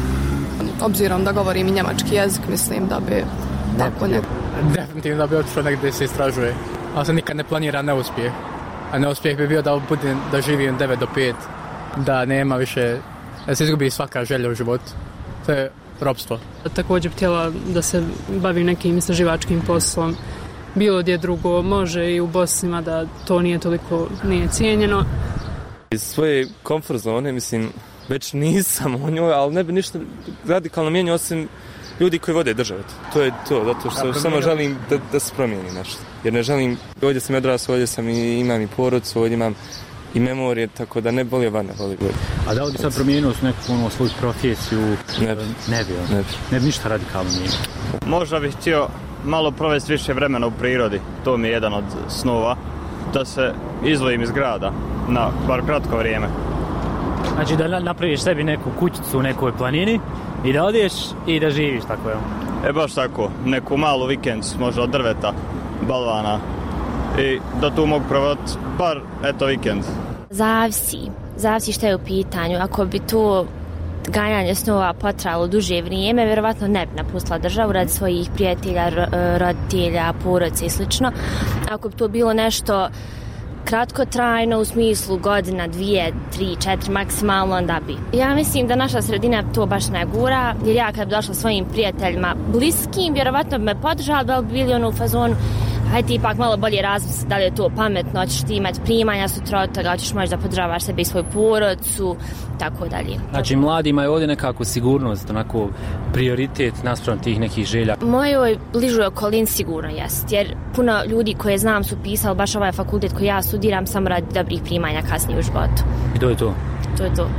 Obzirom da govorim i njemački jezik, mislim da bi tako ne... Definitivno da bi otišao negdje se istražuje, ali se nikad ne planira neuspjeh. A neuspjeh bi bio da budem, da živim devet do pet, da nema više, da se izgubi svaka želja u životu. To je ropstvo. Također bih htjela da se bavim nekim istraživačkim poslom. Bilo gdje drugo može i u Bosnima da to nije toliko nije cijenjeno. Iz svoje komfort zone, mislim, već nisam u njoj, ali ne bi ništa radikalno mijenio osim ljudi koji vode državu. To je to, zato što samo želim da, da se promijeni nešto. Jer ne želim, ovdje sam odrasao, ovdje sam i imam i porodcu, ovdje imam i memorije, tako da ne boli vana, boli bolje. A da li bi sad promijenio s neku ono, svoju profesiju? Ne bi. Ne bi, ne bi. Ne bi ništa radikalno mijenio. Možda bih htio malo provesti više vremena u prirodi, to mi je jedan od snova, da se izdvojim iz grada na bar kratko vrijeme. Znači da napraviš sebi neku kućicu u nekoj planini i da odeš i da živiš tako, je. E baš tako, neku malu vikendicu, možda od drveta, balvana i da tu mogu provoditi bar, eto, vikend. Zavisi, zavisi šta je u pitanju. Ako bi to ganjanje snova potrajalo duže vrijeme, vjerovatno ne bi napustila državu radi svojih prijatelja, roditelja, porodice i slično. Ako bi to bilo nešto kratkotrajno u smislu godina, dvije, tri, četiri maksimalno, onda bi. Ja mislim da naša sredina to baš ne gura, jer ja kad bi došla svojim prijateljima bliskim, vjerovatno bi me podržali, da bi bili ono u fazonu, hajde ti ipak malo bolje razmisliti da li je to pametno, hoćeš ti imati primanja sutra od toga, hoćeš možda podržavaš sebi i svoju porodcu, tako dalje. Znači mladima je ovdje nekako sigurnost, onako prioritet naspram tih nekih želja. Mojoj bližoj okolini sigurno jest, jer puno ljudi koje znam su pisali baš ovaj fakultet koji ja studiram samo radi dobrih primanja kasnije u životu. I to je to? To je to.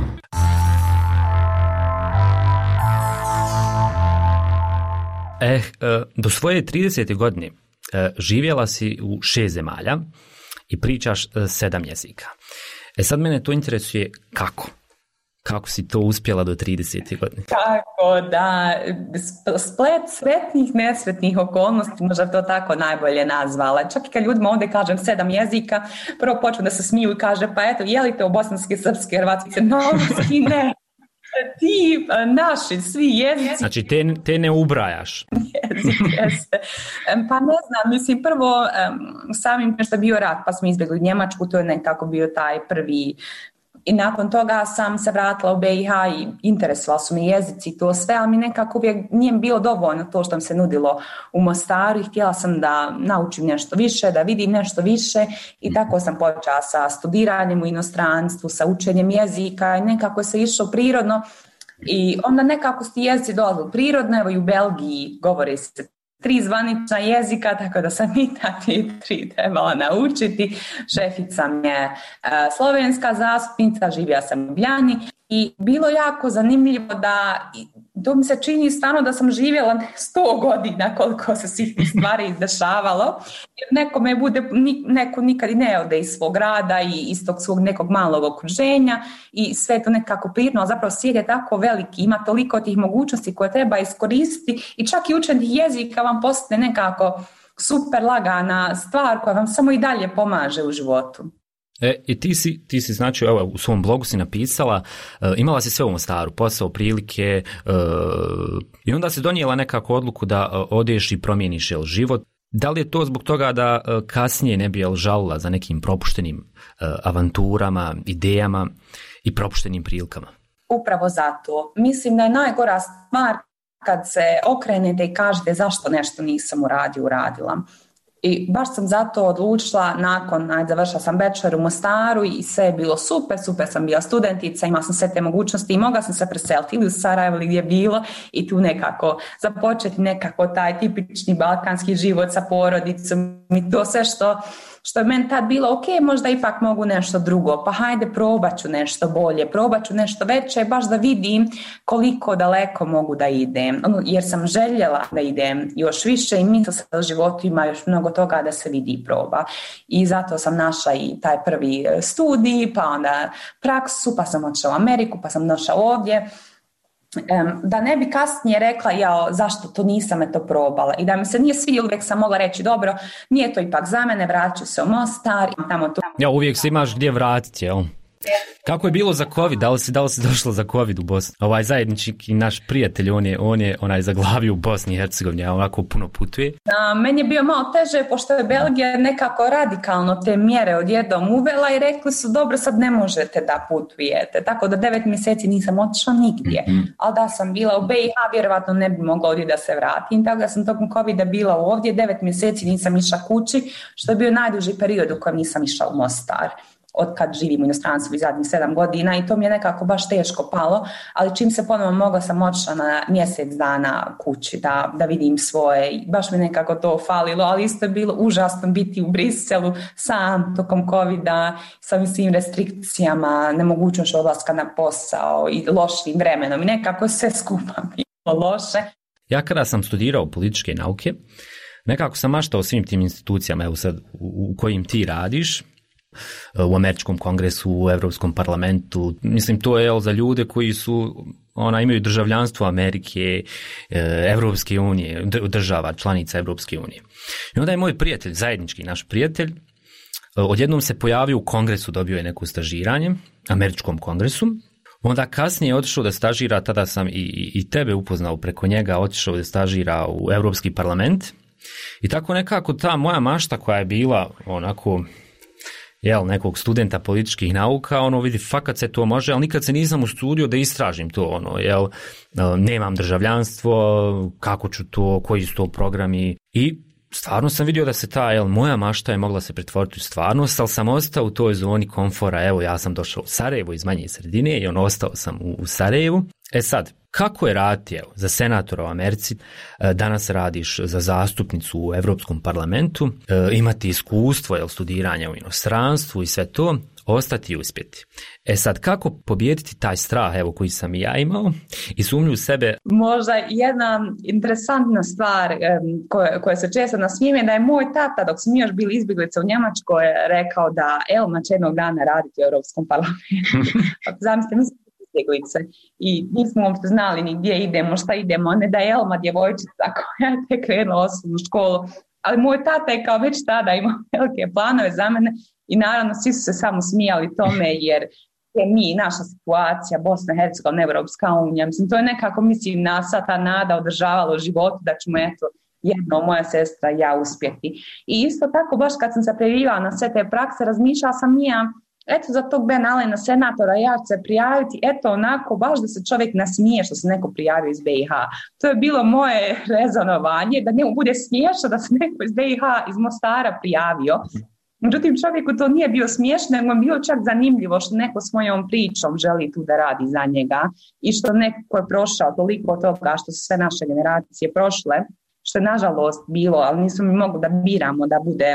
Eh, do svoje tridesete godine živjela si u šest zemalja i pričaš sedam jezika. E sad mene to interesuje kako? Kako si to uspjela do tridesete godine? Kako da, splet sretnih, nesretnih okolnosti, možda to tako najbolje nazvala. Čak i kad ljudima ovdje kažem sedam jezika, prvo počnu da se smiju i kaže, pa eto, je li te u bosanski, srpski, hrvatski, crnogorski, ne. Ti naši svi jezici. Znači te, te ne ubrajaš. Jezik, jeste. Pa ne znam, mislim prvo samim što je bio rat pa smo izbjegli Njemačku, to je nekako bio taj prvi. I nakon toga sam se vratila u B i H i interesovali su mi jezici i to sve, ali mi nekako uvijek nije bilo dovoljno to što mi se nudilo u Mostaru i htjela sam da naučim nešto više, da vidim nešto više i tako sam počela sa studiranjem u inostranstvu, sa učenjem jezika i nekako se išlo prirodno i onda nekako su ti jezici dolazili prirodno, evo i u Belgiji govori se tri zvanična jezika, tako da sam i ta tri trebala naučiti. Šefica mi je slovenska zastupnica, živjela sam u Ljubljani i bilo jako zanimljivo da, to mi se čini stvarno da sam živjela sto godina koliko se svih stvari dešavalo, jer nekome bude, neko nikad i ne ode iz svog rada i iz tog svog nekog malog okruženja i sve to nekako prirodno, a zapravo svijet je tako veliki, ima toliko tih mogućnosti koje treba iskoristiti i čak i učenje jezika vam postane nekako super lagana stvar koja vam samo i dalje pomaže u životu. E, i ti si, ti si znači, evo, u svom blogu si napisala, uh, imala si sve u Mostaru, posao, prilike, uh, i onda si donijela nekako odluku da uh, odeš i promijeniš jel, život. Da li je to zbog toga da uh, kasnije ne bi jel, žalila za nekim propuštenim uh, avanturama, idejama i propuštenim prilikama? Upravo zato. Mislim da je najgora stvar kad se okrenete i kažete zašto nešto nisam uradio, uradila. I baš sam zato odlučila nakon, ajde, završila sam bachelor u Mostaru i sve je bilo super, super sam bila studentica, imala sam sve te mogućnosti i mogla sam se preseliti ili u Sarajevo ili gdje je bilo i tu nekako započeti nekako taj tipični balkanski život sa porodicom i to sve što, što je meni tad bilo, ok, možda ipak mogu nešto drugo, pa hajde probat ću nešto bolje, probat ću nešto veće, baš da vidim koliko daleko mogu da idem, jer sam željela da idem još više i mislila sam da u životu ima još mnogo toga da se vidi i proba. I zato sam našla i taj prvi studij, pa onda praksu, pa sam otišla u Ameriku, pa sam došla ovdje. Da ne bi kasnije rekla ja zašto to nisam eto probala i da mi se nije svidjelo, uvijek sam mogla reći dobro, nije to ipak za mene, vraću se u Mostar. Tamo tu. Ja, uvijek se imaš gdje vratiti, jel? Kako je bilo za COVID? Da li si, da li si došla za COVID u Bosni? Ovaj zajednički naš prijatelj, on je, on je onaj zaglavio u Bosni i Hercegovini, a onako puno putuje. A, meni je bio malo teže, pošto je Belgija nekako radikalno te mjere odjednom uvela i rekli su dobro, sad ne možete da putujete. Tako da devet mjeseci nisam otišla nigdje. Mm-hmm. Ali da sam bila u B i H, vjerovatno ne bi mogla ovdje da se vratim. Tako da sam tokom COVID-a bila ovdje, devet mjeseci nisam išla kući, što je bio najduži period u kojem nisam išla u Mostar. Od kad živim u inostranstvu i zadnjih sedam godina i to mi je nekako baš teško palo, ali čim se ponovno mogla sam otišla na mjesec dana kući da, da vidim svoje i baš mi nekako to falilo, ali isto je bilo užasno biti u Briselu sam tokom COVID-a sa svim restrikcijama, nemogućnošću odlaska na posao i lošim vremenom i nekako sve skupa bilo loše. Ja kada sam studirao političke nauke, nekako sam maštao svim tim institucijama, evo sad u, u kojim ti radiš, u Američkom kongresu, u Europskom parlamentu. Mislim, to je jel, za ljude koji su, ona, imaju državljanstvo Amerike, Evropske unije, država, članica Evropske unije. I onda je moj prijatelj, zajednički naš prijatelj, odjednom se pojavio u kongresu, dobio je neko stažiranje, Američkom kongresu. Onda kasnije je otišao da stažira, tada sam i, i tebe upoznao preko njega, otišao da stažira u Europski parlament. I tako nekako ta moja mašta koja je bila onako... jel, nekog studenta političkih nauka, ono vidi, fakat se to može, ali nikad se nisam usudio da istražim to, ono, jel, nemam državljanstvo, kako ću to, koji su to programi i stvarno sam vidio da se ta, jel, moja mašta je mogla se pretvoriti u stvarnost, ali sam ostao u toj zoni komfora, evo, ja sam došao u Sarajevo iz manje sredine i ono, ostao sam u, u Sarajevu. E sad, kako je raditi, evo, za senatora u Americi, danas radiš za zastupnicu u Europskom parlamentu, imati iskustvo, jel, studiranja u inostranstvu i sve to, ostati i uspjeti. E sad, kako pobijediti taj strah, evo, koji sam i ja imao i sumnju u sebe? Možda jedna interesantna stvar koja, koja se često nasmije, da je moj tata, dok smo još bili izbjeglice u Njemačkoj, rekao da Elma će jednog dana raditi u Europskom parlamentu. Zamislite, mi smo izbjeglice i nismo uopšte znali ni gdje idemo, šta idemo, ne da je Elma djevojčica koja je tek krenula osnovnu školu. Ali moj tata je kao već tada imao velike planove za mene i naravno svi su se samo smijali tome jer je mi, naša situacija, Bosna i Hercegovina, Evropska unija, mislim, to je nekako, mislim, nas ta nada održavala u životu da ćemo, eto, jedno, moja sestra i ja uspjeti. I isto tako, baš kad sam se prijavila na sve te prakse, razmišljala sam ja, eto, za tog Ben Allena, senatora, ja ću se prijaviti, eto, onako, baš da se čovjek nasmije što se neko prijavio iz B i H. To je bilo moje rezonovanje, da njemu bude smiješno da se neko iz B i H, iz Mostara prijavio. Međutim, čovjeku to nije bio smiješno, nego je bilo čak zanimljivo što neko svojom pričom želi tu da radi za njega i što neko je prošao toliko toga što su sve naše generacije prošle, što je nažalost bilo, ali nismo mi mogli da biramo da bude,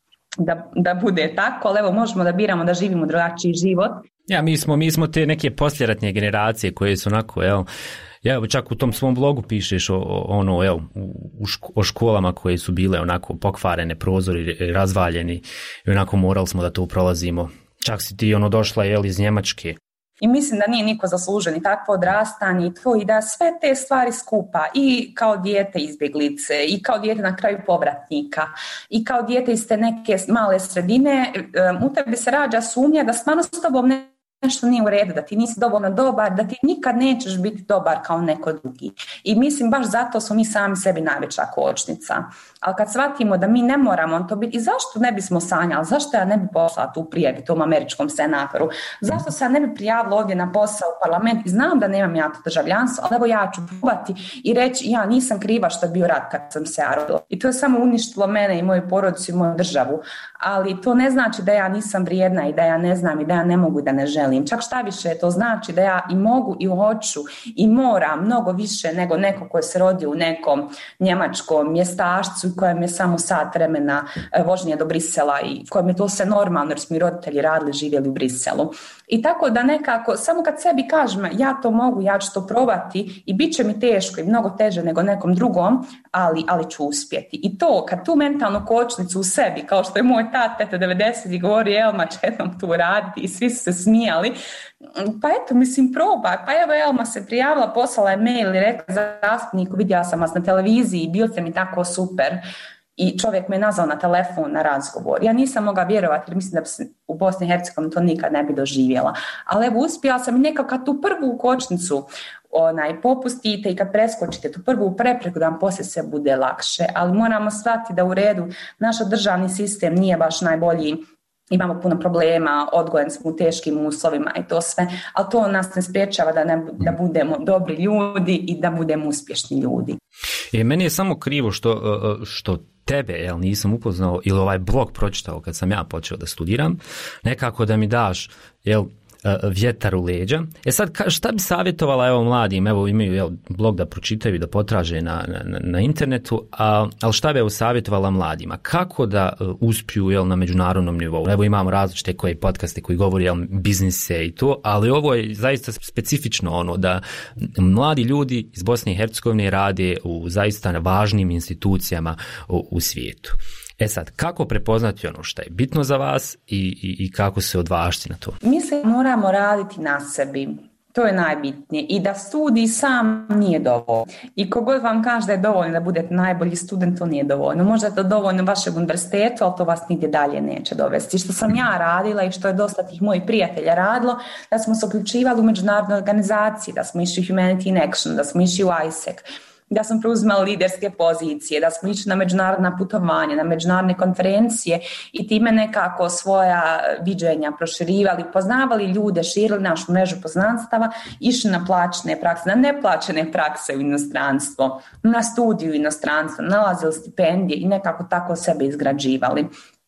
da, da bude tako, ali evo možemo da biramo da živimo drugačiji život. Ja, mi smo, mi smo te neke posljeratnje generacije koje su onako, evo, ja evo čak u tom svom blogu pišeš o, o, ono, evo, u ško, o školama koje su bile onako pokvarene, prozori razvaljeni i onako morali smo da to prolazimo. Čak si ti ono došla, jel, iz Njemačke. I mislim da nije niko zaslužen i takvo odrastanje i to i da sve te stvari skupa i kao dijete izbjeglice i kao dijete na kraju povratnika i kao dijete iz te neke male sredine, u tebi se rađa sumnja da stvarno s tobom ne nešto nije u redu, da ti nisi dovoljno dobar, da ti nikad nećeš biti dobar kao neko drugi. I mislim baš zato smo mi sami sebi najveća kočnica. Ali kad shvatimo da mi ne moramo to biti, i zašto ne bismo sanjali, zašto ja ne bi poslala tu prijavu tom američkom senatoru, zašto se ja ne bi prijavila ovdje na posao u parlament i znam da nemam ja to državljanstvo, ali evo ja ću probati i reći ja nisam kriva što je bio rat kad sam se ja rodila. I to je samo uništilo mene i moju porodicu i moju državu. Ali to ne znači da ja nisam vrijedna i da ja ne znam i da ja ne mogu i da ne želim. Čak šta više, to znači da ja i mogu i hoću i moram mnogo više nego neko koji se rodio u nekom njemačkom mjestašcu kojem je samo sat vremena vožnje do Brisela i kojem je to sve normalno jer smo i roditelji radili, živjeli u Briselu. I tako da nekako, samo kad sebi kažem ja to mogu, ja ću to probati i bit će mi teško i mnogo teže nego nekom drugom, ali, ali ću uspjeti. I to, kad tu mentalnu kočnicu u sebi, kao što je moj tata eto devedesetih govori, Elma će jednom tu raditi i svi su se smijali, pa eto, mislim, probaj. Pa evo Elma se prijavila, poslala je mail i rekla zastupniku, vidjela sam vas na televiziji, bio ste mi tako super. I čovjek me nazvao na telefon na razgovor. Ja nisam mogla vjerovati jer mislim da se u Bosni i Hercegovini to nikad ne bi doživjela. Ali evo uspjela sam i nekako kad tu prvu kočnicu onaj, popustite i kad preskočite tu prvu prepreku da vam poslije sve bude lakše. Ali moramo shvatiti da u redu naš državni sistem nije baš najbolji. Imamo puno problema, odgojen smo u teškim uslovima i to sve, ali to nas ne spriječava da, ne, da budemo dobri ljudi i da budemo uspješni ljudi. E, meni je samo krivo što, što tebe, jel, nisam upoznao ili ovaj blog pročitao kad sam ja počeo da studiram, nekako da mi daš, jel, vjetar u leđa. E sad, šta bi savjetovala evo mladim, evo imaju jel, blog da pročitaju i da potraže na, na, na internetu, a, ali šta bi evo savjetovala mladima? Kako da uh, uspiju jel, na međunarodnom nivou? Evo imamo različite koje podcaste koji govori jel, biznise i to, ali ovo je zaista specifično ono da mladi ljudi iz Bosne i Hercegovine rade u zaista važnim institucijama u, u svijetu. E sad, kako prepoznati ono što je bitno za vas i, i, i kako se odvažiti na to? Mislim, moramo raditi na sebi. To je najbitnije. I da studij sam nije dovoljno. I kogod vam kaže da je dovoljno da budete najbolji student, to nije dovoljno. Možda je to dovoljno vašeg univerzitetu, ali to vas nigdje dalje neće dovesti. Što sam ja radila i što je dosta tih mojih prijatelja radilo, da smo se uključivali u međunarodne organizacije, da smo išli Humanity in Action, da smo išli u I S E C, da smo preuzimali liderske pozicije, da smo išli na međunarodna putovanja, na međunarodne konferencije i time nekako svoja viđenja proširivali, poznavali ljude, širili našu mrežu poznanstava, išli na plaćene prakse, na neplaćene prakse u inostranstvo, na studiju u inostranstvo, nalazili stipendije i nekako tako sebe izgrađivali.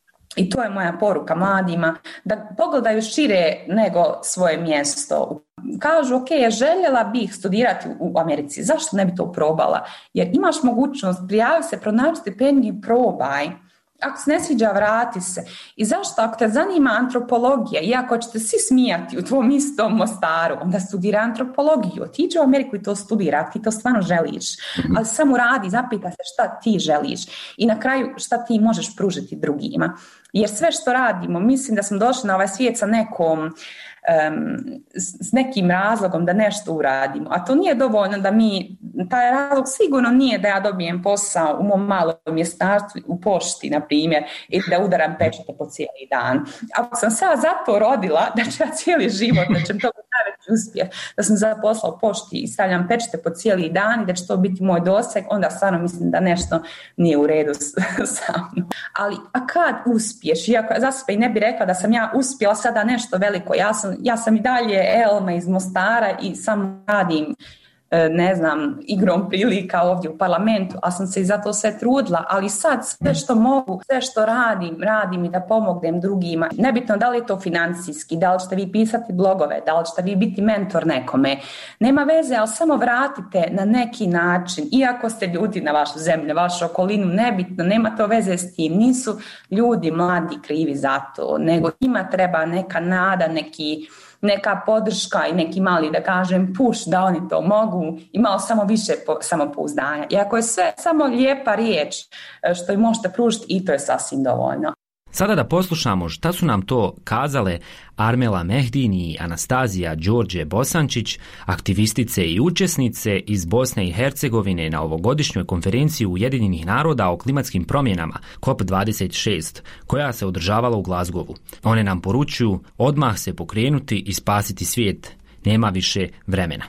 I to je moja poruka mladima, da pogledaju šire nego svoje mjesto. Kažu, ok, željela bih studirati u Americi, zašto ne bi to probala? Jer imaš mogućnost, prijavi se, pronaći stipendiju, probaj. Ako se ne sviđa, vrati se. I zašto? Ako te zanima antropologija, i ako ćete svi smijati u tvom istom Mostaru, onda studira antropologiju. Otiđi u Ameriku i to studira, ako ti to stvarno želiš. Ali samo radi, zapita se šta ti želiš. I na kraju šta ti možeš pružiti drugima. Jer sve što radimo, mislim da smo došli na ovaj svijet sa nekom Um, s nekim razlogom da nešto uradimo, a to nije dovoljno da mi, taj razlog sigurno nije da ja dobijem posao u mom malom mjestarstvu u pošti, na primjer, i da udaram pečate po cijeli dan. Ako sam se za to rodila, da ću ja cijeli život, da će to biti najveći uspjeh, da sam zaposlala u pošti i stavljam pečate po cijeli dan i da će to biti moj doseg, onda stvarno mislim da nešto nije u redu sa mnom. Ali, a kad uspješ, iako za sebe i ne bi rekla da sam ja uspjela sada nešto veliko, ja sam Ja sam i dalje Elma iz Mostara i samo radim ne znam, igrom prilika ovdje u parlamentu, a sam se i za to sve trudila, ali sad sve što mogu, sve što radim, radim i da pomognem drugima. Nebitno da li je to financijski, da li ćete vi pisati blogove, da li ćete vi biti mentor nekome, nema veze, ali samo vratite na neki način, iako ste ljudi na vašu zemlju, vašu okolinu, nebitno, nema to veze s tim, nisu ljudi mladi krivi za to, nego ima treba neka nada, neki neka podrška i neki mali, da kažem, push da oni to mogu i malo samo više po, samopouzdanja. I ako je sve samo lijepa riječ što im možete pružiti, i to je sasvim dovoljno. Sada da poslušamo šta su nam to kazale Armela Mehdin i Anastazija Đorđe Bosančić, aktivistice i učesnice iz Bosne i Hercegovine na ovogodišnjoj konferenciji Ujedinjenih naroda o klimatskim promjenama C O P dvadeset šest, koja se održavala u Glazgovu. One nam poručuju odmah se pokrenuti i spasiti svijet. Nema više vremena.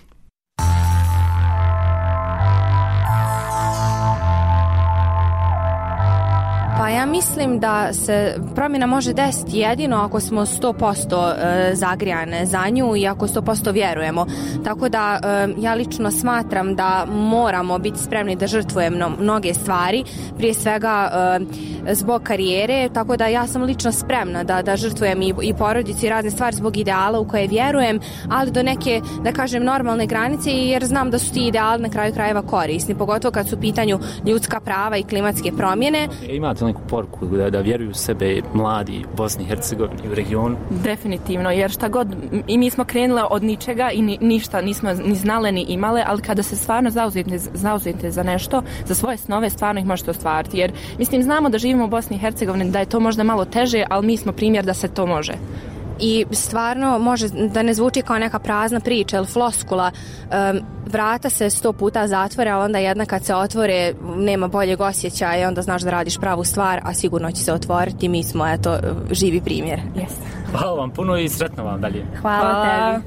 Pa ja mislim da se promjena može desiti jedino ako smo sto posto zagrijane za nju i ako sto posto vjerujemo. Tako da ja lično smatram da moramo biti spremni da žrtvujemo mnoge stvari, prije svega zbog karijere, tako da ja sam lično spremna da, da žrtvujem i, i porodicu i razne stvari zbog ideala u koje vjerujem, ali do neke, da kažem, normalne granice, jer znam da su ti ideali na kraju krajeva korisni, pogotovo kad su u pitanju ljudska prava i klimatske promjene. Imate neku poruku da, da vjeruju u sebe mladi u Bosni i Hercegovini i u regionu? Definitivno, jer šta god, i mi smo krenule od ničega i ni, ništa nismo ni znale ni imale, ali kada se stvarno zauzete, zauzete za nešto, za svoje snove, stvarno ih možete ostvariti, jer mislim znamo da živimo u Bosni i Hercegovini, da je to možda malo teže, ali mi smo primjer da se to može. I stvarno može da ne zvuči kao neka prazna priča ili floskula, um, vrata se sto puta zatvore, ali onda jedna kad se otvore nema boljeg osjećaja i onda znaš da radiš pravu stvar, a sigurno će se otvoriti. Mi smo, eto, živi primjer. Yes. Hvala vam puno i sretno vam dalje. Hvala, Hvala. tebi.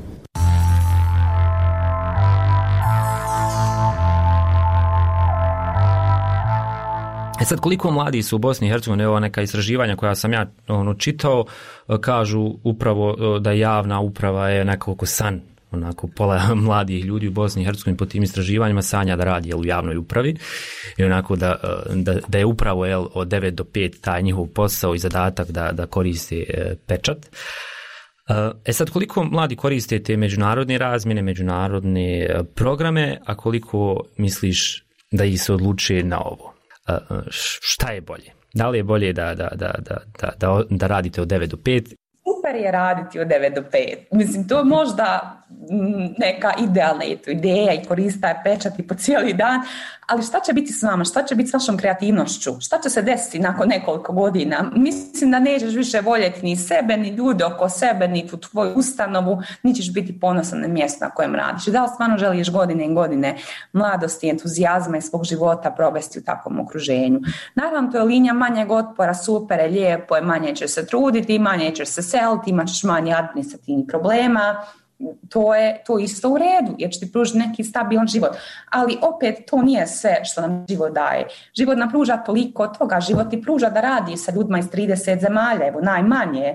E sad, koliko mladi su u Bosni i Hercegovini, evo neka istraživanja koja sam ja ono, čitao, kažu upravo da javna uprava je nekako san, onako pola mladih ljudi u Bosni i Hercegovini po tim istraživanjima sanja da radi jel, u javnoj upravi i onako da, da, da je upravo jel, od devet do pet taj njihov posao i zadatak da, da koriste e, pečat. E sad, koliko mladi koriste te međunarodne razmjene, međunarodne programe, a koliko misliš da ih se odluče na ovo? Šta je bolje? Da li je bolje da, da, da, da, da, da radite od devet do pet? Super je raditi od devet do pet. Mislim, to je možda neka idealna ideja i korista je pečati po cijeli dan, ali šta će biti s vama? Šta će biti s vašom kreativnošću? Šta će se desiti nakon nekoliko godina? Mislim da nećeš više voljeti ni sebe, ni ljude oko sebe, ni tu tvoju ustanovu, ni ćeš biti ponosan na mjesto na kojem radiš. Da li stvarno želiš godine i godine mladosti, entuzijazma i svog života provesti u takvom okruženju? Naravno, to je linija manjeg otpora, super je, lijepo je, manje ćeš se truditi, manje ćeš se seliti, imat ćeš manje administrativnih problema. To je to isto u redu, jer će ti pružiti neki stabilan život. Ali opet to nije sve što nam život daje. Život nam pruža toliko toga, život ti pruža da radi sa ljudima iz trideset zemalja, evo najmanje,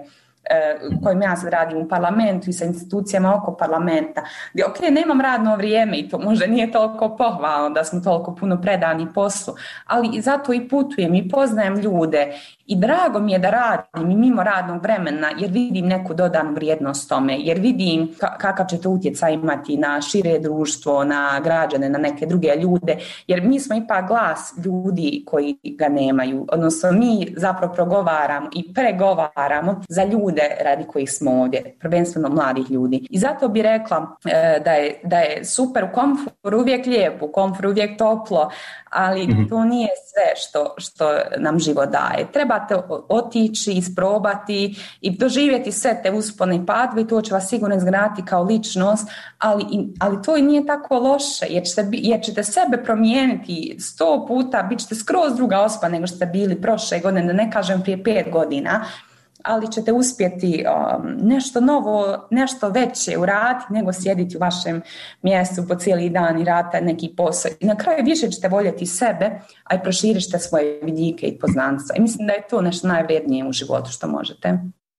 kojim ja sad radim u parlamentu i sa institucijama oko parlamenta, gdje ok, nemam radno vrijeme i to možda nije toliko pohvalno da smo toliko puno predani poslu, ali i zato i putujem i poznajem ljude i drago mi je da radim i mimo radnog vremena, jer vidim neku dodanu vrijednost tome, jer vidim kakav će to utjecaj imati na šire društvo, na građane, na neke druge ljude, jer mi smo ipak glas ljudi koji ga nemaju, odnosno mi zapravo progovaramo i pregovaramo za ljude radi kojih smo ovdje, prvenstveno mladih ljudi. I zato bi rekla e, da, je, da je super, u komforu uvijek lijepo, u komforu uvijek toplo, ali mm-hmm. to nije sve što, što nam život daje. Trebate otići, isprobati i doživjeti sve te uspone i padove i to će vas sigurno izgraditi kao ličnost, ali, ali to i nije tako loše, jer ćete, jer ćete sebe promijeniti sto puta, bit ćete skroz druga osoba nego što ste bili prošle godine, da ne kažem prije pet godina, ali ćete uspjeti um, nešto novo, nešto veće uraditi nego sjediti u vašem mjestu po cijeli dan i raditi neki posao. I na kraju više ćete voljeti sebe, a i proširit ćete svoje vidike i poznanstva. I mislim da je to nešto najvrijednije u životu što možete.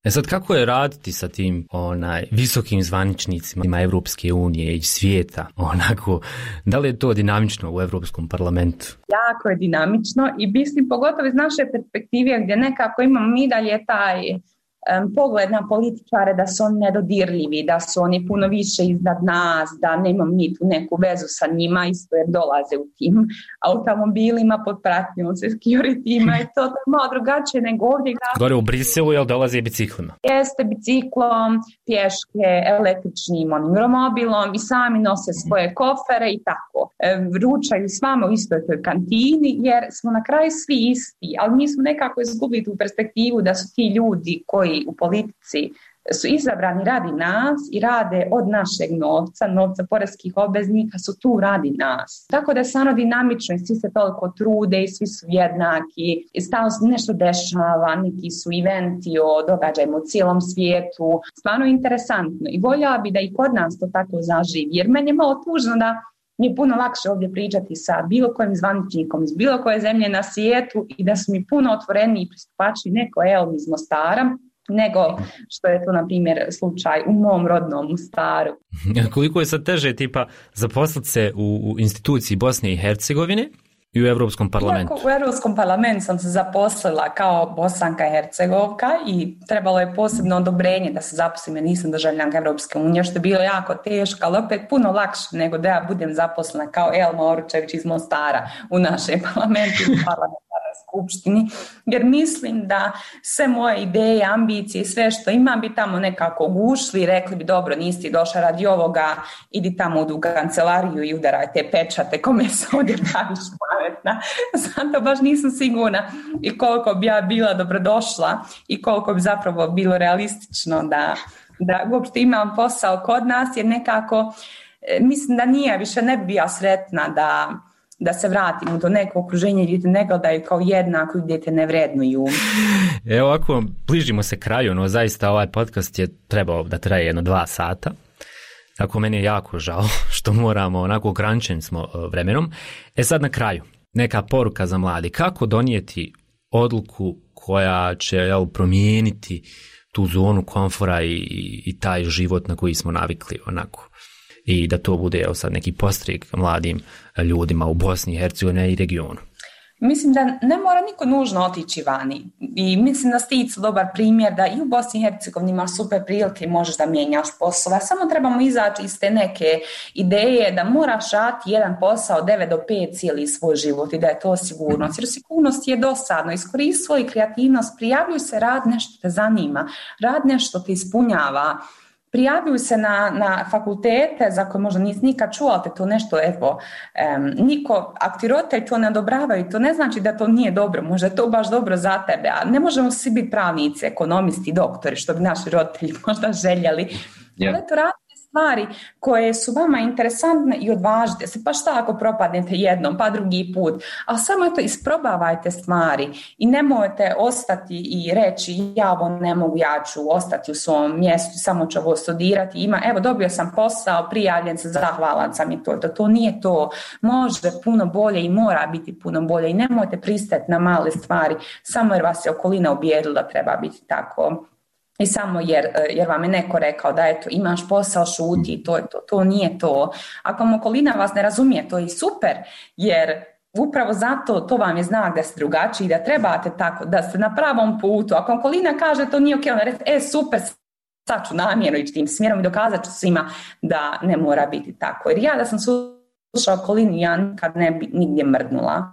E sad, kako je raditi sa tim onaj visokim zvaničnicima Evropske unije i svijeta? Onako, da li je to dinamično u Evropskom parlamentu? Jako je dinamično i mislim pogotovo iz naše perspektive gdje nekako imamo mi dalje taj um, pogled na političare da su oni nedodirljivi, da su oni puno više iznad nas, da nemamo mi tu neku vezu sa njima isto jer dolaze u tim automobilima pod pratnjom security-ima i to je malo drugačije nego ovdje. Gore u Briselu, jel dolaze biciklima? Jeste, biciklom, pješke, električnim onim romobilom i sami nose svoje kofere i tako. E, ručaju s vama u istoj toj kantini jer smo na kraju svi isti, ali mi smo nekako izgubili tu perspektivu da su ti ljudi koji u politici su izabrani radi nas i rade od našeg novca, novca poreskih obveznika, su tu radi nas. Tako da je stvarno dinamično i svi se toliko trude i svi su jednaki i stalno se nešto dešava, neki su eventi o događajima u cijelom svijetu. Stvarno je interesantno i voljela bi da i kod nas to tako zaživi, jer meni je malo tužno da mi je puno lakše ovdje pričati sa bilo kojim zvaničnikom iz bilo koje zemlje na svijetu i da su mi puno otvoreniji i pristupačni neko Elm iz Mostara, nego što je to, na primjer, slučaj u mom rodnom Mostaru. Koliko je sad teže tipa zaposliti se u, u instituciji Bosne i Hercegovine i u Europskom parlamentu? Iako u Europskom parlamentu sam se zaposlila kao Bosanka i Hercegovka i trebalo je posebno odobrenje da se zaposlim jer nisam državljanka Europske unije, što je bilo jako teško, ali opet puno lakše nego da ja budem zaposlena kao Elma Oručević iz Mostara u našem parlamentu i parlamentarnoj skupštini, jer mislim da sve moje ideje, ambicije i sve što imam bi tamo nekako ugušli i rekli bi dobro, nisi došla radi ovoga, idi tamo u kancelariju i udaraj te pečate, kome se ovdje praviš pametna. Zato baš nisam sigurna i koliko bi ja bila dobrodošla i koliko bi zapravo bilo realistično da, da uopšte imam posao kod nas, jer nekako mislim da nije, više ne bi bila sretna da da se vratimo do nekog okruženja gdje te ne gledaju kao jednako i gdje te ne vrednuju. Evo ovako, bližimo se kraju, no zaista ovaj podcast je trebao da traje jedno dva sata. Tako meni je jako žao što moramo, onako ograničeni smo vremenom. E sad na kraju, neka poruka za mladi. Kako donijeti odluku koja će jel, promijeniti tu zonu komfora i, i taj život na koji smo navikli onako? I da to bude evo sad neki postrijek mladim ljudima u Bosni i Hercegovini i regionu. Mislim da ne mora niko nužno otići vani i mislim da ste isto dobar primjer da i u Bosni i Hercegovini imaš super prilike i možeš da mijenjaš poslova, samo trebamo izaći iz te neke ideje da moraš raditi jedan posao devet do pet cijeli svoj život i da je to sigurnost, jer sigurnost je dosadno, iskoristi svoju kreativnost, prijavljuj se, rad nešto te zanima, rad nešto te ispunjava. Prijavljuju se na, na fakultete za koje možda nisi nikad čuo, ali te to nešto, evo, um, niko, aktirotelj to ne odobravaju, to ne znači da to nije dobro, možda je to baš dobro za tebe, a ne možemo svi biti pravnici, ekonomisti, doktori, što bi naši roditelji možda željeli. Yeah. Ali to radite stvari koje su vama interesantne i odvažite se, pa šta ako propadnete jednom, pa drugi put, ali samo to isprobavajte stvari i nemojte ostati i reći ja ovo ne mogu, ja ću ostati u svom mjestu, samo ću ovo studirati, ima, evo dobio sam posao, prijavljen se, zahvalan sam i to, to, to nije to, može puno bolje i mora biti puno bolje i nemojte pristati na male stvari, samo jer vas je okolina ubijedila da treba biti tako. I samo jer, jer vam je neko rekao da eto, imaš posao, šuti, to je to, to nije to. Ako vam okolina vas ne razumije, to je super, jer upravo zato to vam je znak da ste drugačiji, da trebate tako, da ste na pravom putu. Ako okolina kaže to nije ok, ona reći, e super, sad ću namjerno ići tim smjerom i dokazat ću svima da ne mora biti tako. Jer ja da sam slušala okolinu, ja nikad ne bi nigdje mrdnula.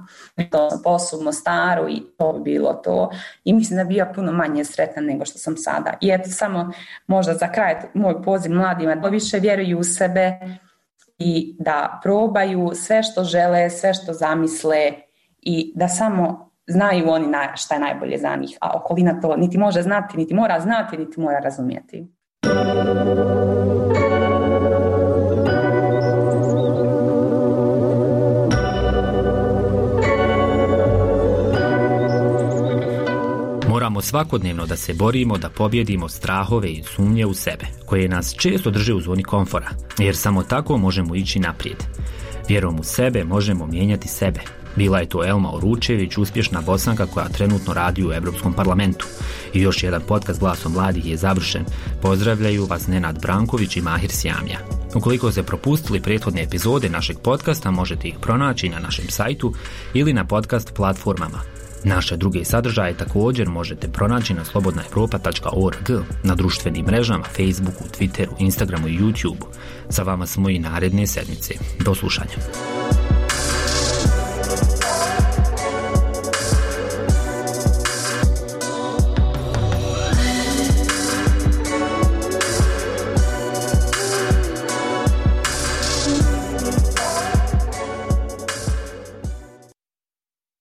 To sam posao u Mostaru i to bi bilo to. I mislim da bi ja puno manje sretna nego što sam sada. I eto samo možda za kraj moj poziv mladima da više vjeruju u sebe i da probaju sve što žele, sve što zamisle i da samo znaju oni šta je najbolje za njih. A okolina to niti može znati, niti mora znati, niti mora razumjeti. Moramo svakodnevno da se borimo da pobjedimo strahove i sumnje u sebe, koje nas često drže u zoni komfora, jer samo tako možemo ići naprijed. Vjerom u sebe možemo mijenjati sebe, Bila je to Elma Uručević, uspješna Bosanka koja trenutno radi u Europskom parlamentu. I još jedan podcast Glasom mladih je završen. Pozdravljaju vas Nenad Branković i Mahir Sjamja. Ukoliko ste propustili prethodne epizode našeg podcasta, možete ih pronaći na našem sajtu ili na podcast platformama. Naše druge sadržaje također možete pronaći na slobodna evropa tačka org, na društvenim mrežama, Facebooku, Twitteru, Instagramu i YouTubeu. Sa vama smo i naredne sedmice. Do slušanja.